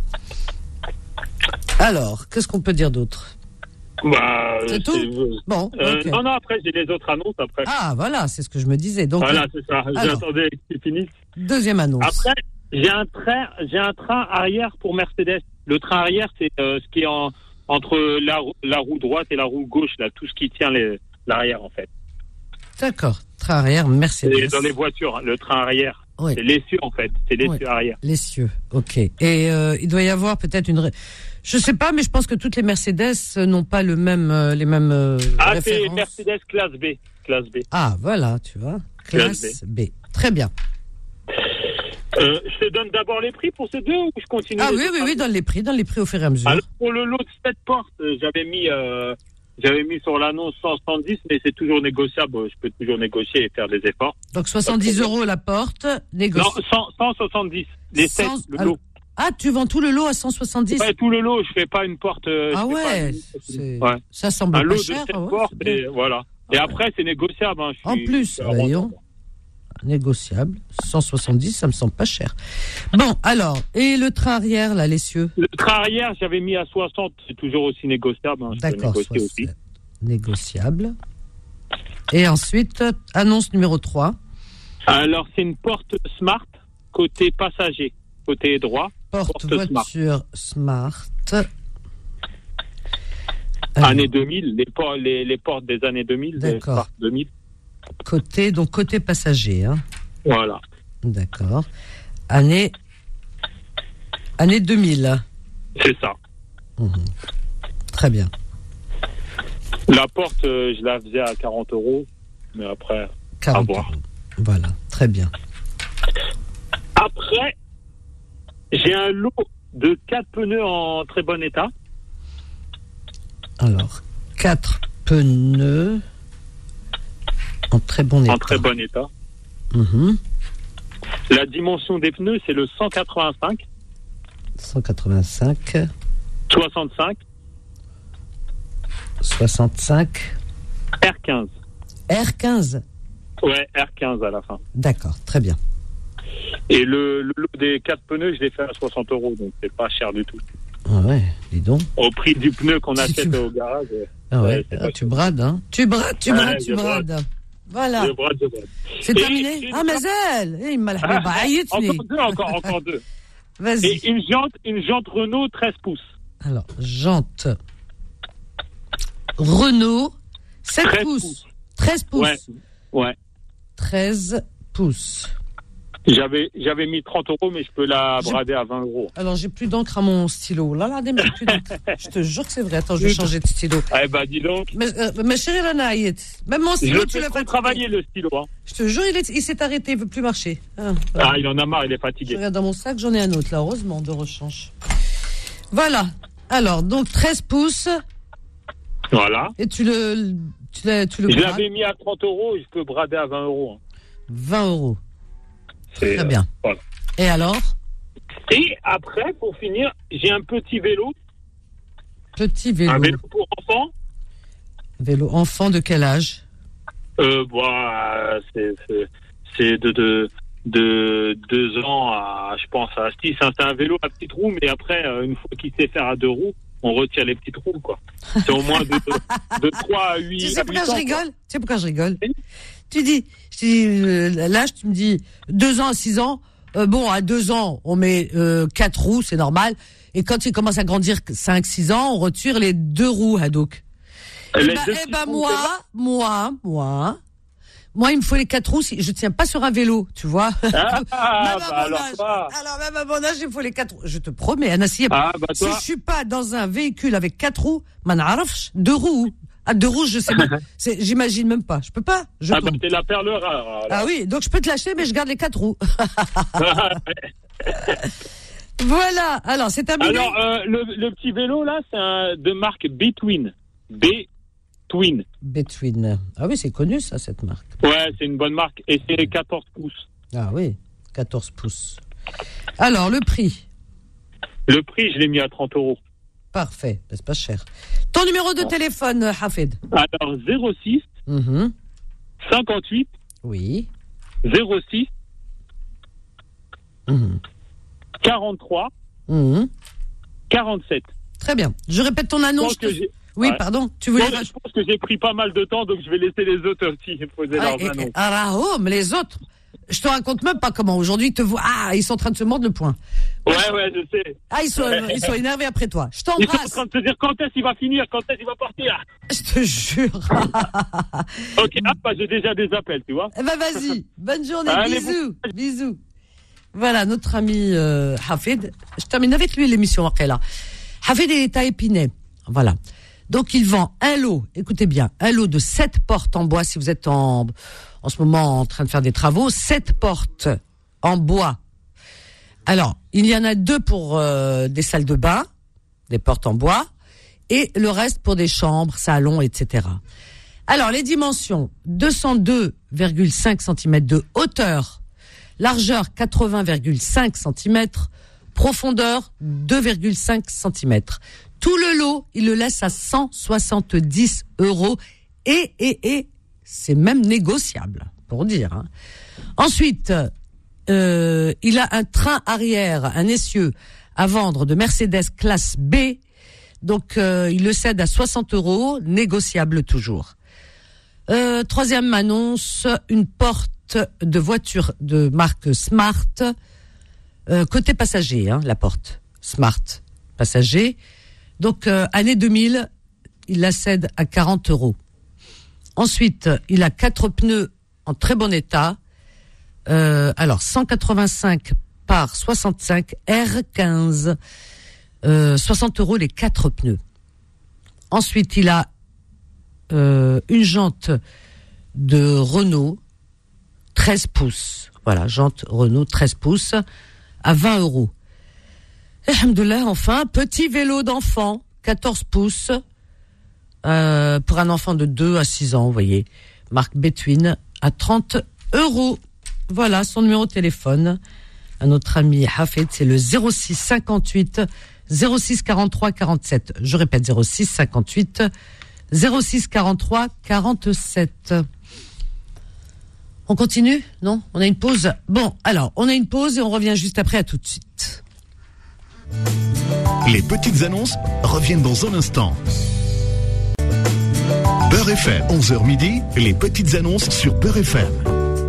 Alors, qu'est-ce qu'on peut dire d'autre? Bah, c'est tout c'est... Bon, euh, okay. Non, non, après, j'ai les autres annonces, après. Ah, voilà, c'est ce que je me disais. Donc, voilà, c'est ça. Alors, j'attendais que tu finisses. Deuxième annonce. Après, j'ai un train, j'ai un train arrière pour Mercedes. Le train arrière, c'est euh, ce qui est en, entre la, la roue droite et la roue gauche, là, tout ce qui tient les, l'arrière, en fait. D'accord. Train arrière, Mercedes. Et dans les voitures, le train arrière. Oui. C'est l'essieu, en fait. C'est l'essieu oui. arrière. L'essieu, ok. Et euh, il doit y avoir peut-être une... Je sais pas, mais je pense que toutes les Mercedes n'ont pas le même, euh, les mêmes euh, ah, références. C'est Mercedes classe B. Classe B. Ah, voilà, tu vois. Classe, classe B. B. Très bien. Euh, je te donne d'abord les prix pour ces deux ou je continue? Ah oui, oui, oui, donne les prix, donne les prix au fur et à mesure. Alors, pour le lot de sept portes, j'avais mis... Euh, J'avais mis sur l'annonce cent soixante-dix, mais c'est toujours négociable. Je peux toujours négocier et faire des efforts. Donc soixante-dix euros la porte, négociable. Non, cent soixante-dix. Les sept, le lot. Ah, tu vends tout le lot à cent soixante-dix? Ouais, tout le lot. Je fais pas une porte. Ah ouais, une... c'est... ouais. Ça semble un pas lot cher. de sept ouais, portes et voilà. Et ah, après, c'est négociable. Hein. En suis... plus, voyons. Négociable, cent soixante-dix, ça me semble pas cher. Bon, alors, et le train arrière, là, l'essieu? Le train arrière, j'avais mis à soixante, c'est toujours aussi négociable. Hein. D'accord, aussi. Négociable. Et ensuite, annonce numéro trois. Alors, c'est une porte smart, côté passager, côté droit. Porte, porte voiture smart. smart. Année deux mille, les, por- les, les portes des années deux mille. D'accord. deux mille. Côté, donc côté passager. Hein. Voilà. D'accord. Année, année deux mille. C'est ça. Mmh. Très bien. La porte, euh, je la faisais à quarante euros, mais après, quarante à voir. Euros. Voilà, très bien. Après, j'ai un lot de quatre pneus en très bon état. Alors, quatre pneus en très bon état. En très bon état. Mmh. La dimension des pneus, c'est le cent quatre-vingt-cinq. cent quatre-vingt-cinq. soixante-cinq. soixante-cinq. R quinze. R quinze. Ouais, R quinze à la fin. D'accord, très bien. Et le, le lot des quatre pneus, je l'ai fait à soixante euros, donc c'est pas cher du tout. Ah ouais, dis donc. Au prix du pneu qu'on si achète tu... au garage. Ah ouais, ouais ah, tu brades, hein. Tu brades, tu brades, ouais, tu brades. brades. Voilà. Je brade, je brade. C'est et terminé. Ah, Mazel. Il m'a Encore deux, encore, encore deux. Vas-y. Et une jante, une jante Renault treize pouces. Alors, jante Renault sept pouces. treize pouces. Ouais. Ouais. treize pouces. J'avais, j'avais mis trente euros, mais je peux la brader à vingt euros. Alors, j'ai plus d'encre à mon stylo. Là, là, des plus d'encre. Je te jure que c'est vrai. Attends, je vais changer de stylo. Eh ben, dis donc. Mais, euh, ma chérie Lanaït, même mon stylo, je tu l'as fait travailler, le stylo, hein. Je te jure, il, est, il s'est arrêté, il veut plus marcher. Ah, voilà. Ah, il en a marre, il est fatigué. Je regarde dans mon sac, j'en ai un autre, là, heureusement, de rechange. Voilà. Alors, donc, treize pouces. Voilà. Et tu le, tu le, tu le Je l'avais mis à trente euros, je peux brader à vingt euros. Hein. vingt euros. C'est, très bien. Euh, voilà. Et alors? Et après, pour finir, j'ai un petit vélo. Petit vélo. Un vélo pour enfants. Vélo enfant de quel âge? Euh, bah, c'est, c'est, c'est de, de, de deux ans à, je pense, à six. C'est un vélo à petites roues, mais après, une fois qu'il sait faire à deux roues, on retire les petites roues, quoi. C'est au moins de, de, de trois à huit. Tu sais pourquoi je rigole? Tu sais pourquoi je rigole? Tu dis, je dis euh, l'âge, tu me dis deux ans à six ans. Euh, bon, à deux ans, on met euh, quatre roues, c'est normal. Et quand il commence à grandir cinq, six ans, on retire les deux roues, Hadouk. Et bah, eh bah moi, moi, moi, Moi, il me faut les quatre roues. Si je tiens pas sur un vélo, tu vois. Ah, même bah à mon alors âge, toi. alors même à mon âge, il me faut les quatre roues. Je te promets, Anna, si, Ah, bah si toi. je suis pas dans un véhicule avec quatre roues, man arafch, deux roues. Ah, deux roues, je sais pas. C'est, j'imagine même pas. Je peux pas. Je Ah, bah tombe. t'es la perle rare. alors. Ah oui, donc je peux te lâcher, mais je garde les quatre roues. Voilà. Alors, c'est terminé. Alors, euh, le, le petit vélo, là, c'est un, de marque Between. Between. Between. Ah oui, c'est connu, ça, cette marque. Ouais, c'est une bonne marque. Et c'est quatorze pouces. Ah oui, quatorze pouces. Alors, le prix. Le prix, je l'ai mis à trente euros. Parfait, c'est pas cher. Ton numéro de téléphone, Hafid. Alors, zéro six, Mm-hmm. cinquante-huit, Oui. zéro six, Mm-hmm. quarante-trois, Mm-hmm. quarante-sept. Très bien. Je répète ton annonce. Je pense que j'ai- Oui, Ouais. pardon. Tu voulais Bon, je pense que j'ai pris pas mal de temps, donc je vais laisser les autres aussi poser Ah, leurs et- et- annonces. ah, oh, mais les autres, je te raconte même pas comment. Aujourd'hui, ils te voient. Ah, ils sont en train de se mordre le poing. Ouais, ouais, je sais. Ah, ils sont, ils sont énervés après toi. Je Ils sont en t'embrasse. train de se dire quand est-ce qu'il va finir, quand est-ce qu'il va partir. Je te jure. Ok, ah, bah, j'ai déjà des appels, tu vois. Eh ben, vas-y. Bonne journée. Allez, Bisous. Bisous. Voilà, notre ami euh, Hafid. Je termine avec lui l'émission après là. Hafid est à Épinay. Voilà. Donc, il vend un lot, écoutez bien, un lot de sept portes en bois, si vous êtes en, en ce moment en train de faire des travaux, sept portes en bois. Alors, il y en a deux pour euh, des salles de bain, des portes en bois, et le reste pour des chambres, salons, et cetera. Alors, les dimensions, deux cent deux virgule cinq centimètres de hauteur, largeur quatre-vingts virgule cinq centimètres, profondeur deux virgule cinq centimètres. Tout le lot, il le laisse à cent soixante-dix euros et, et, et, c'est même négociable, pour dire. Hein. Ensuite, euh, il a un train arrière, un essieu à vendre de Mercedes classe B. Donc, euh, il le cède à soixante euros, négociable toujours. Euh, troisième annonce, une porte de voiture de marque Smart, euh, côté passager, hein, la porte Smart passager. Donc, euh, année deux mille, il la cède à quarante euros. Ensuite, il a quatre pneus en très bon état. Euh, alors, cent quatre-vingt-cinq par soixante-cinq R quinze. Euh, soixante euros les quatre pneus. Ensuite, il a euh, une jante de Renault, treize pouces. Voilà, jante Renault, treize pouces, à vingt euros. Alhamdoulilah, enfin, petit vélo d'enfant, quatorze pouces, euh, pour un enfant de deux à six ans, vous voyez, marque Between, à trente euros. Voilà, son numéro de téléphone, à notre ami Hafid, c'est le zéro six cinquante-huit, zéro six quarante-trois quarante-sept. Je répète, zéro six cinquante-huit, zéro six quarante-trois quarante-sept. On continue? Non? On a une pause? Bon, alors, on a une pause et on revient juste après, à tout de suite. Les petites annonces reviennent dans un instant. Beurre F M, onze heures midi, les petites annonces sur Beurre F M.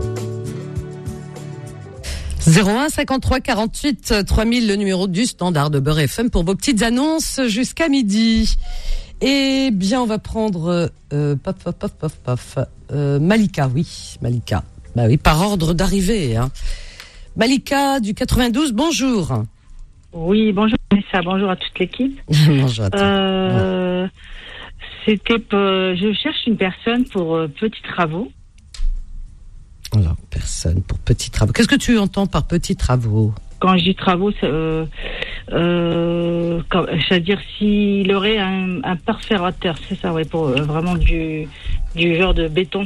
zéro un cinquante-trois quarante-huit trois mille, le numéro du standard de Beurre F M pour vos petites annonces jusqu'à midi. Eh bien, on va prendre euh, paf, paf, paf, paf, paf, euh, Malika, oui, Malika. Bah oui, par ordre d'arrivée. Hein. Malika du quatre-vingt-douze, bonjour. Oui, bonjour Vanessa, bonjour à toute l'équipe. Bonjour à toi. Euh, c'était pour, je cherche une personne pour euh, petits travaux. Alors, personne pour petits travaux. Qu'est-ce que tu entends par petits travaux? Quand je dis travaux, c'est, euh, euh, quand, c'est-à-dire s'il aurait un, un perforateur, c'est ça, ouais, pour euh, vraiment du, du genre de béton.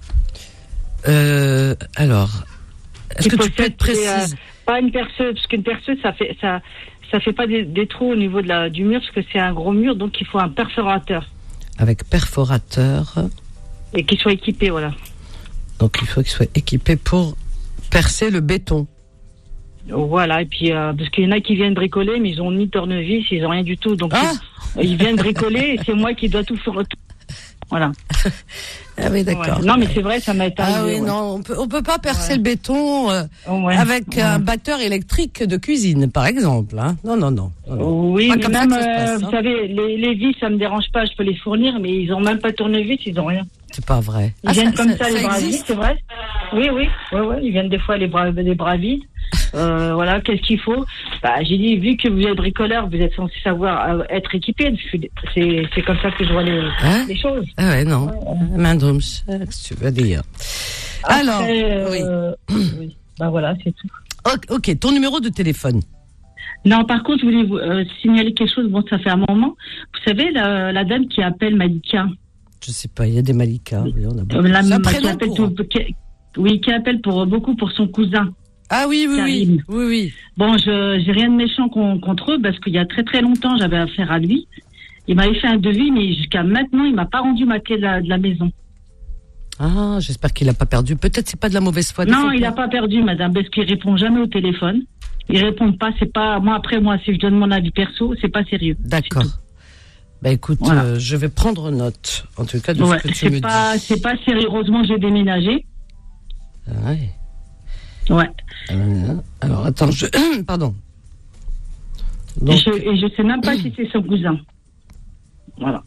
Euh, alors, est-ce que tu peux être précise? Euh, pas une perceuse, parce qu'une perceuse, ça fait, ça, ça fait pas des, des trous au niveau de la, du mur, parce que c'est un gros mur, donc il faut un perforateur. Avec perforateur. Et qu'il soit équipé, voilà. Donc il faut qu'il soit équipé pour percer le béton. Voilà, et puis euh, parce qu'il y en a qui viennent bricoler, mais ils ont ni tournevis, ils ont rien du tout, donc ah ils, ils viennent bricoler et c'est moi qui dois tout faire. Voilà. Ah oui, d'accord. Ouais. Non, mais c'est vrai, ça m'a été. Ah oui, ouais. non, on peut, on peut pas percer ouais. le béton euh, ouais. avec ouais. un batteur électrique de cuisine, par exemple. Hein. Non, non, non. non, non. Oui, pas mais même, ça euh, passe, vous hein. savez, les, les vis, ça me dérange pas, je peux les fournir, mais ils ont même pas de tournevis, ils ont rien. C'est pas vrai. Ils ah, viennent ça, comme ça, ça les bras vides, c'est vrai. Oui, oui, oui, oui. Ils viennent des fois les bras, les bras vides. Euh, voilà, qu'est-ce qu'il faut? Bah, j'ai dit, vu que vous êtes bricoleur, vous êtes censé savoir euh, être équipé. C'est, c'est comme ça que je vois les, hein? les choses. Ah ouais, non. Ouais. Main d'homme, qu'est-ce que tu veux dire? Après, Alors, euh, oui. oui. Bah voilà, c'est tout. Ok, okay. Ton numéro de téléphone. Non, par contre, je voulais vous euh, signaler quelque chose. Bon, ça fait un moment. Vous savez, la, la dame qui appelle Malika. Je sais pas, il y a des Malika. Oui, on a beaucoup. La, la, qui appelle tout, qui, oui, qui appelle pour beaucoup pour son cousin. Ah oui, oui, oui, oui, oui. Bon, je j'ai rien de méchant contre eux parce qu'il y a très très longtemps, j'avais affaire à lui. Il m'avait fait un devis, mais jusqu'à maintenant, il m'a pas rendu ma clé de la, de la maison. Ah, j'espère qu'il a pas perdu. Peut-être c'est pas de la mauvaise foi. Non, il a pas perdu, madame, parce qu'il répond jamais au téléphone. Il répond pas. C'est pas moi. Après moi, si je donne mon avis perso, c'est pas sérieux. D'accord. Bah écoute, voilà. euh, je vais prendre note, en tout cas, de ouais, ce que tu c'est me pas, dis. C'est pas sérieux. Heureusement, j'ai déménagé. Ah ouais. Ouais. Euh, alors attends, je pardon. Donc... Et, je, et je sais même pas si c'est son cousin. Voilà.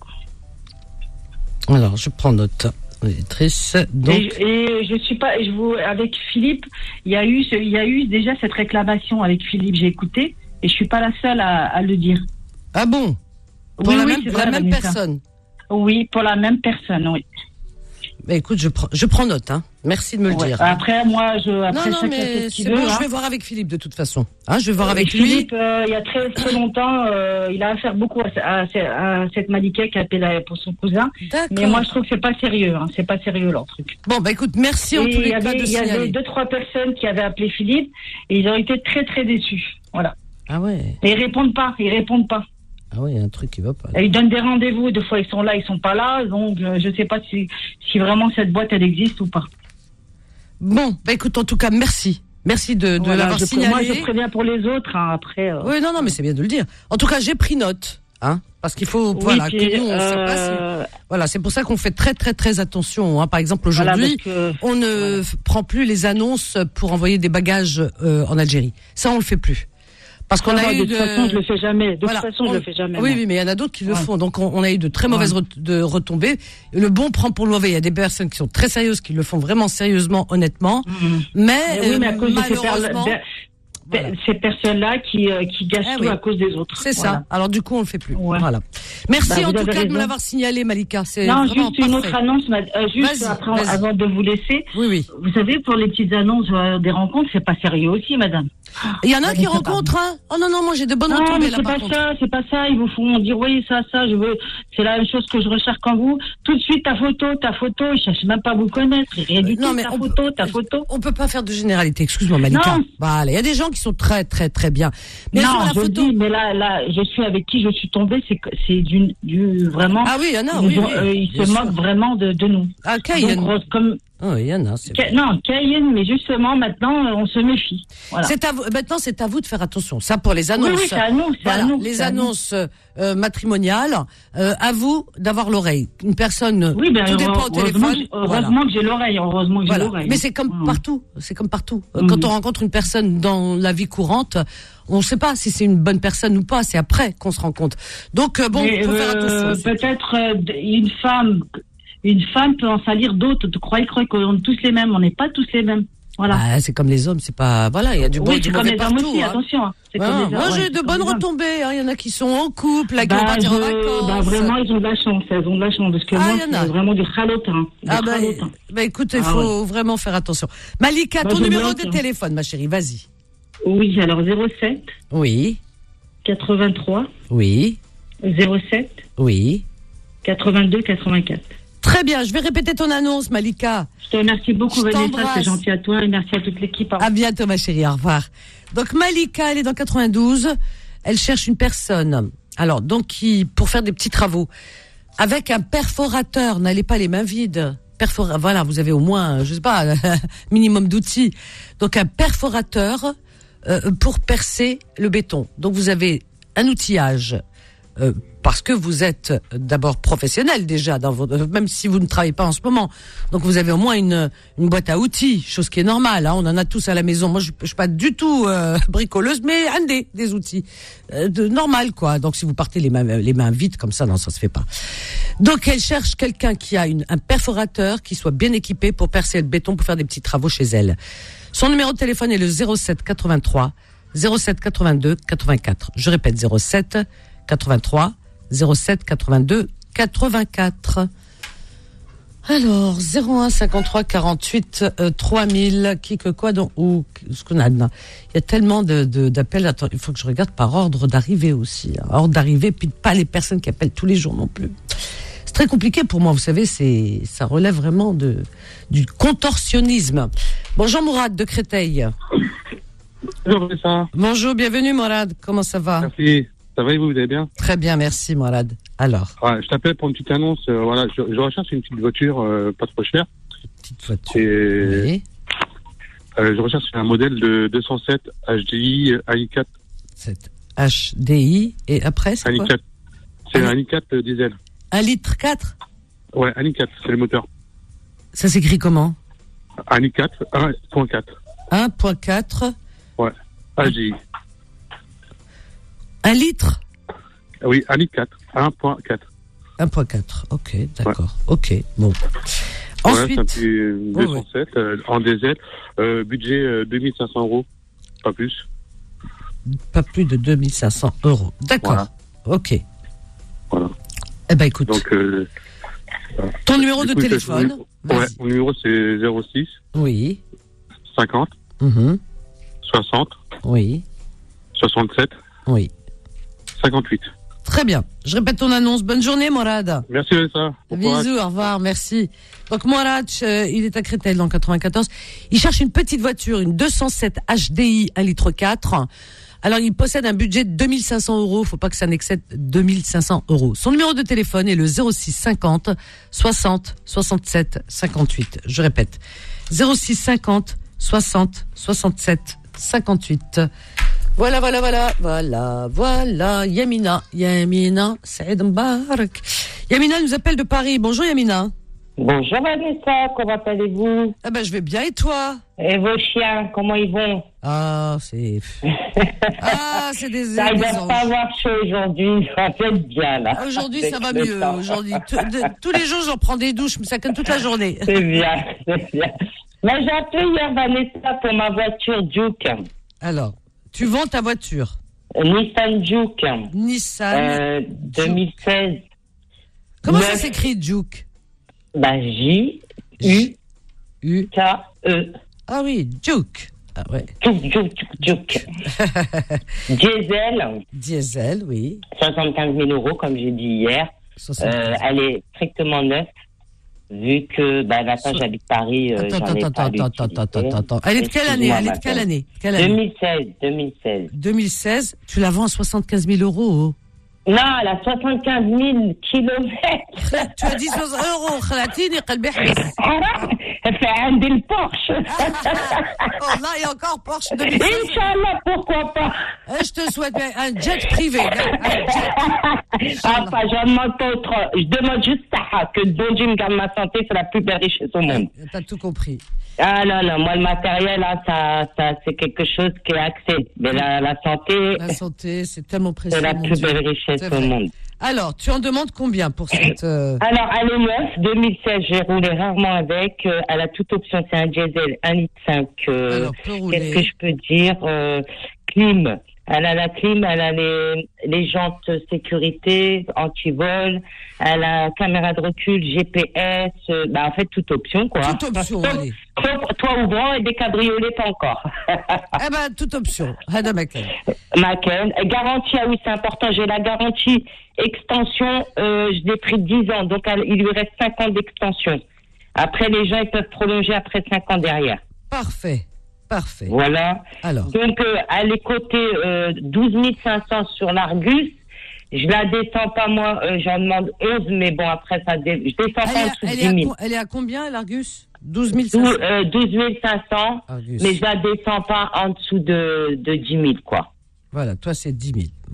Alors je prends note. Auditrice. Donc. Et, et je suis pas. Je vous avec Philippe. Il y a eu, il y a eu déjà cette réclamation avec Philippe. J'ai écouté et je suis pas la seule à, à le dire. Ah bon? Pour oui, la oui, même, vrai, la même personne. Oui, pour la même personne, oui. Bah écoute, je prends, je prends note, hein. Merci de me le ouais. dire. Après, moi, je. Après, non, non, mais c'est bon, hein. Je vais voir avec Philippe de toute façon. Hein, je vais voir avec Philippe, lui. Philippe, euh, il y a très très longtemps, euh, il a affaire beaucoup à, à, à cette Malika qui appelle pour son cousin. D'accord. Mais moi, je trouve que c'est pas sérieux. Hein. C'est pas sérieux leur truc. Bon, bah écoute, merci en tous les cas de signaler. Il y avait deux trois personnes qui avaient appelé Philippe et ils ont été très très déçus. Voilà. Ah ouais. Et ils répondent pas. Ils répondent pas. Ah oui, il y a un truc qui va pas. Là. Ils donnent des rendez-vous, des fois ils sont là, ils sont pas là, donc euh, je sais pas si, si vraiment cette boîte elle existe ou pas. Bon, bah écoute, en tout cas, merci. Merci de, de voilà, l'avoir je, signalé. Moi je préviens pour les autres, hein, après. Euh... Oui, non, non, mais c'est bien de le dire. En tout cas, j'ai pris note, hein, parce qu'il faut, oui, voilà, puis, que nous, on euh... sait pas si... Voilà, c'est pour ça qu'on fait très, très, très attention, hein. Par exemple, aujourd'hui, voilà, que... on ne voilà. prend plus les annonces pour envoyer des bagages euh, en Algérie. Ça, on le fait plus. Parce qu'on ah a eu de toute façon, je le fais jamais. De voilà, toute façon, on... je le fais jamais. Oui, oui, mais il y en a d'autres qui le ouais. font. Donc, on, on a eu de très mauvaises ouais. re- de retombées. Le bon prend pour le mauvais. Il y a des personnes qui sont très sérieuses, qui le font vraiment sérieusement, honnêtement. Mmh. Mais, mais, oui, mais à cause malheureusement, de ces, per... voilà. ces personnes-là qui euh, qui gâchent eh tout oui. à cause des autres. C'est voilà. ça. Alors du coup, on le fait plus. Ouais. Voilà. Merci bah, en tout cas raison. de me l'avoir signalé, Malika. C'est non, vraiment juste une autre annonce, euh, juste vas-y, après, vas-y. avant de vous laisser. Oui, oui. Vous savez, pour les petites annonces euh, des rencontres, c'est pas sérieux aussi, madame. Il y en a ah, qui rencontrent, hein. Oh non, non, moi j'ai de bonnes non, retombées mais là c'est par pas contre. ça, c'est pas ça. Ils vous font dire oui, ça, ça, je veux. C'est la même chose que je recherche quand vous. Tout de suite, ta photo, ta photo. Ils cherchent même pas à vous connaître. Rien du tout. Non, mais ta on photo, ta photo. On peut pas faire de généralité. Excuse-moi, Malika. Non. Voilà, il y a des gens qui sont très, très, très bien. Mais non, sur la je photo. dis, mais là, là, je suis avec qui je suis tombée, c'est, c'est du, du vraiment. Ah oui, il y en a. Ils, oui, ont, oui, euh, ils se sûr. moquent vraiment de, de nous. Ah, Cayenne. Comme. Oh, il y en a. C'est Ca- non, Cayenne, mais justement, maintenant, on se méfie. Voilà. C'est à vous, maintenant, c'est à vous de faire attention. Ça, pour les annonces. Oui, oui, c'est à nous, c'est voilà, à nous. Les c'est annonces euh, matrimoniales, euh, à vous d'avoir l'oreille. Une personne. Oui, ben, tout dépend au téléphone. Que, heureusement voilà. que j'ai l'oreille. Heureusement que voilà. j'ai l'oreille. Mais c'est comme mmh. partout. C'est comme partout. Mmh. Quand on rencontre une personne dans la vie courante, on ne sait pas si c'est une bonne personne ou pas. C'est après qu'on se rend compte. Donc, euh, bon, il faut euh, faire attention. Aussi. Peut-être euh, une femme. Une femme peut en salir d'autres. Tu crois, crois qu'on est tous les mêmes. On n'est pas tous les mêmes. Voilà. Ah, c'est comme les hommes, c'est pas. Voilà, il y a du bon oui, et du mauvais partout. Oui, c'est comme les hommes aussi, hein. attention. C'est ah, comme les moi, hommes, j'ai ouais, de bonnes retombées. Il hein. y en a qui sont en couple, là, qui bah, vont partir je, en vacances. Bah, vraiment, ils ont de la chance. Elles ont de la chance. Parce que ah, moi, c'est vraiment du khalotin. Ah, bah, bah, écoute, il ah, faut ouais. vraiment faire attention. Malika, bah, ton numéro de téléphone, ma chérie, vas-y. Oui, alors zéro sept. Oui. quatre-vingt-trois. Oui. zéro sept. Oui. quatre-vingt-deux quatre-vingt-quatre. Très bien, je vais répéter ton annonce, Malika. Je te remercie beaucoup, Vanessa, c'est gentil à toi et merci à toute l'équipe. À bientôt, ma chérie, au revoir. Donc, Malika, elle est dans quatre-vingt-douze, elle cherche une personne, alors, donc, qui, pour faire des petits travaux, avec un perforateur, n'allez pas les mains vides. Perfora, voilà, vous avez au moins, je sais pas, un minimum d'outils. Donc, un perforateur euh, pour percer le béton. Donc, vous avez un outillage Euh, parce que vous êtes d'abord professionnel déjà, dans votre, même si vous ne travaillez pas en ce moment. Donc vous avez au moins une, une boîte à outils, chose qui est normale. Hein, on en a tous à la maison. Moi, je, je suis pas du tout euh, bricoleuse, mais un des, des outils euh, de normal, quoi. Donc si vous partez les mains, les mains vides comme ça, non, ça se fait pas. Donc elle cherche quelqu'un qui a une, un perforateur, qui soit bien équipé pour percer le béton, pour faire des petits travaux chez elle. Son numéro de téléphone est le zéro sept quatre-vingt-trois zéro sept quatre-vingt-deux quatre-vingt-quatre. Je répète, zéro sept quatre-vingt-trois zéro sept quatre-vingt-deux quatre-vingt-quatre. Alors, zéro un cinquante-trois quarante-huit euh, trois mille, qui que quoi, donc, ou, ce qu'on a, il y a tellement de, de, d'appels, attends, il faut que je regarde par ordre d'arrivée aussi, hein. Ordre d'arrivée, puis pas les personnes qui appellent tous les jours non plus. C'est très compliqué pour moi, vous savez, c'est, ça relève vraiment de, du contorsionnisme. Bonjour Mourad de Créteil. Bonjour, ça. Bonjour, bienvenue Mourad, comment ça va? Merci. Ça va et vous, vous allez bien? Très bien, merci Mourad. Alors ouais, je t'appelle pour une petite annonce. Euh, voilà, je, je recherche une petite voiture euh, pas trop chère. Petite voiture. Et, oui. euh, je recherche un modèle de deux cent sept H D I un i quatre. sept H D I et après c'est quoi? C'est un i quatre diesel. un litre quatre? Ouais, un i quatre, c'est le moteur. Ça s'écrit comment? un i quatre, un point quatre. un point quatre. Ouais, H D I. Un litre? Oui, un litre quatre, un point quatre. un point quatre, ok, d'accord, ouais. Ok, bon. Ensuite, ouais, c'est un petit deux cent sept, oh, ouais. euh, en diesel, euh, budget euh, deux mille cinq cents euros, pas plus. Pas plus de deux mille cinq cents euros, d'accord, voilà. Ok. Voilà. Eh ben écoute, donc, euh, ton numéro de coup, téléphone? Ouais, mon numéro c'est zéro six. Oui. cinquante. Mm-hmm. soixante. Oui. soixante-sept. Oui. cinquante-huit. Très bien. Je répète ton annonce. Bonne journée, Mourad. Merci, Elsa. Bisous, au revoir, merci. Donc, Mourad, euh, il est à Créteil dans quatre-vingt-quatorze. Il cherche une petite voiture, une deux cent sept H D I un litre quatre. Alors, il possède un budget de deux mille cinq cents euros. Faut pas que ça n'excède deux mille cinq cents euros. Son numéro de téléphone est le zéro six cinquante soixante soixante-sept cinquante-huit. Je répète. zéro six cinquante soixante soixante-sept cinquante-huit. Voilà, voilà, voilà, voilà, voilà, Yamina, Yamina, Saïd Mbarak. Yamina nous appelle de Paris. Bonjour Yamina. Bonjour Vanessa, comment allez-vous? Ah ben je vais bien et toi? Et vos chiens, comment ils vont? Ah, c'est... ah, c'est des... Ça ne doit pas avoir chaud aujourd'hui, ça va être bien là. Aujourd'hui ça va mieux, temps. Aujourd'hui. Tous les jours j'en prends des douches, mais ça comme toute la journée. C'est bien, c'est bien. Mais j'ai appelé hier Vanessa pour ma voiture Juke. Alors, tu vends ta voiture? Nissan Juke. Nissan euh, deux mille seize. Comment neuf. Ça s'écrit Juke? Bah J U U K E. Ah oui, Juke. Ah ouais. Juke, Juke, Juke. Diesel. Diesel, oui. soixante-quinze mille euros, comme j'ai dit hier. Euh, elle est strictement neuve. Vu que, bah, maintenant, so... j'habite Paris, euh, attends, j'en ai attends, pas attends, attends, attends, attends. Elle est de quelle année? Elle est de quelle année? Quelle année? deux mille seize, deux mille seize. deux mille seize, tu la vends à soixante-quinze mille euros, oh. Non, elle a soixante-quinze mille kilomètres. Tu as dit soixante euros, Khalatini, Qalbi Hbis. Elle fait un deal Porsche. Oh là, il y a encore Porsche deux mille seize. Inch'Allah, pourquoi pas. Je te souhaite un jet privé. Un jet. Ah, pas, j'en demande pas autre. Je demande juste ça, que bon Dieu me garde ma santé, c'est la plus belle richesse au monde. T'as tout compris. Ah non, non, moi le matériel, là, ça, ça, c'est quelque chose qui est axé. Mais la, la santé... La santé, c'est tellement précieux. C'est la plus Dieu. belle richesse au monde. Alors, tu en demandes combien pour cette... Euh... Alors, elle est neuve, deux mille seize, j'ai roulé rarement avec. Euh, elle a toute option, c'est un diesel, un litre cinq. Euh, Alors, peut rouler. Qu'est-ce que je peux dire euh, Clim. Elle a la clim, elle a les, les jantes sécurité, anti-vol, elle a caméra de recul, G P S, euh, bah en fait toute option quoi. Toute option, sauf, allez. Sauf toit ouvrant et des cabriolets pas encore. Eh ben toute option. Hada Macken. Macken. Garantie, ah oui c'est important, j'ai la garantie extension, euh, je l'ai pris dix ans, donc elle, il lui reste cinq ans d'extension. Après les gens ils peuvent prolonger après cinq ans derrière. Parfait. Parfait. Voilà. Alors. Donc, euh, elle est cotée euh, douze mille cinq cents sur l'Argus. Je la descends pas, moi, euh, j'en demande onze, mais bon, après, ça dé... je descends elle pas en dessous de dix mille. Elle est à combien, l'Argus? douze mille cinq cents. Euh, douze mille cinq cents, Argus. Mais je la descends pas en dessous de, de dix mille, quoi. Voilà, toi, c'est dix mille. OK.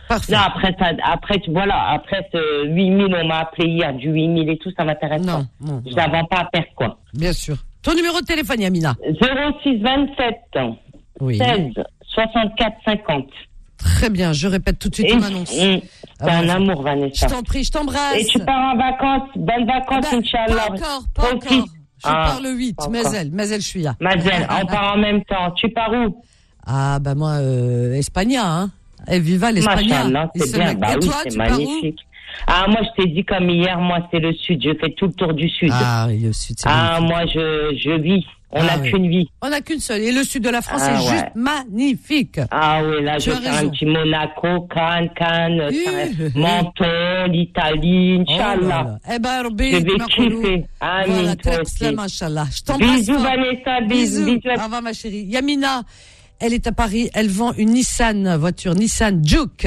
Parfait. Non, après ça, après, voilà, après ce huit mille, on m'a appelé hier, du huit mille et tout, ça m'intéresse non, pas. Non, je la vends pas à perdre, quoi. Bien sûr. Ton numéro de téléphone, Yamina? zéro six vingt-sept oui. seize soixante-quatre cinquante. Très bien, je répète tout de suite et, ton annonce. C'est ah, un amour, Vanessa. Je t'en prie, je t'embrasse. Et tu pars en vacances, bonnes vacances, bah, Inch'Allah. Pas encore, pas Profite. encore. Je ah, pars le huit, Mazel, Mazel, je suis là. Mazel, on part en même temps. Tu pars où? Ah, bah moi, euh, Espagna, hein. Et viva l'Espagna. Machallah, c'est bien, bah oui, c'est magnifique. Ah, moi, je t'ai dit comme hier, moi, c'est le sud. Je fais tout le tour du sud. Ah, le sud, c'est Ah, magnifique. Moi, je, je vis. On n'a ah, oui. qu'une vie. On n'a qu'une seule. Et le sud de la France ah, est ouais. juste magnifique. Ah oui, là, tu je fais un petit Monaco, Cannes, Cannes, euh, Menton, l'Italie, Inch'Allah. Oh, eh ben, Robé, je vais kiffer. Amin, voilà, toi aussi. Inch'Allah. Je t'embrasse. Bisous, Vanessa. Bisous. Bisous. Au revoir, ma chérie. Yamina. Elle est à Paris, elle vend une Nissan, voiture Nissan Juke,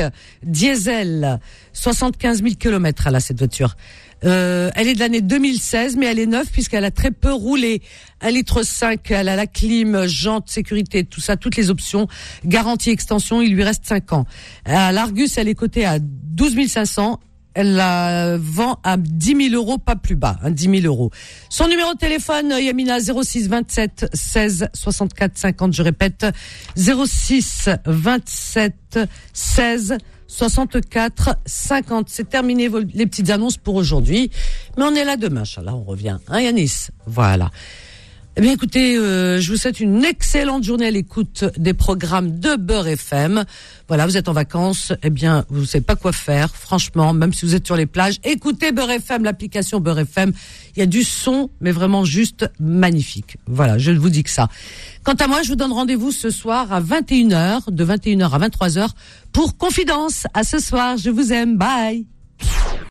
diesel, soixante-quinze mille kilomètres, elle a cette voiture. Euh, elle est de l'année deux mille seize, mais elle est neuve puisqu'elle a très peu roulé. un litre cinq, elle a la clim, jante, sécurité, tout ça, toutes les options. Garantie extension, il lui reste cinq ans. À l'Argus, elle est cotée à douze mille cinq cents. Elle la vend à dix mille euros, pas plus bas, hein, dix mille euros. Son numéro de téléphone, Yamina, zéro six vingt-sept seize soixante-quatre cinquante, je répète, zéro six vingt-sept seize soixante-quatre cinquante. C'est terminé les petites annonces pour aujourd'hui. Mais on est là demain, Inch'Allah, on revient. Hein, Yanis? Voilà. Eh bien, écoutez, euh, je vous souhaite une excellente journée à l'écoute des programmes de Beurre F M. Voilà, vous êtes en vacances, eh bien, vous ne savez pas quoi faire. Franchement, même si vous êtes sur les plages, écoutez Beurre F M, l'application Beurre F M. Il y a du son, mais vraiment juste magnifique. Voilà, je ne vous dis que ça. Quant à moi, je vous donne rendez-vous ce soir à vingt et une heures, de vingt et une heures à vingt-trois heures, pour Confidence. À ce soir, je vous aime. Bye.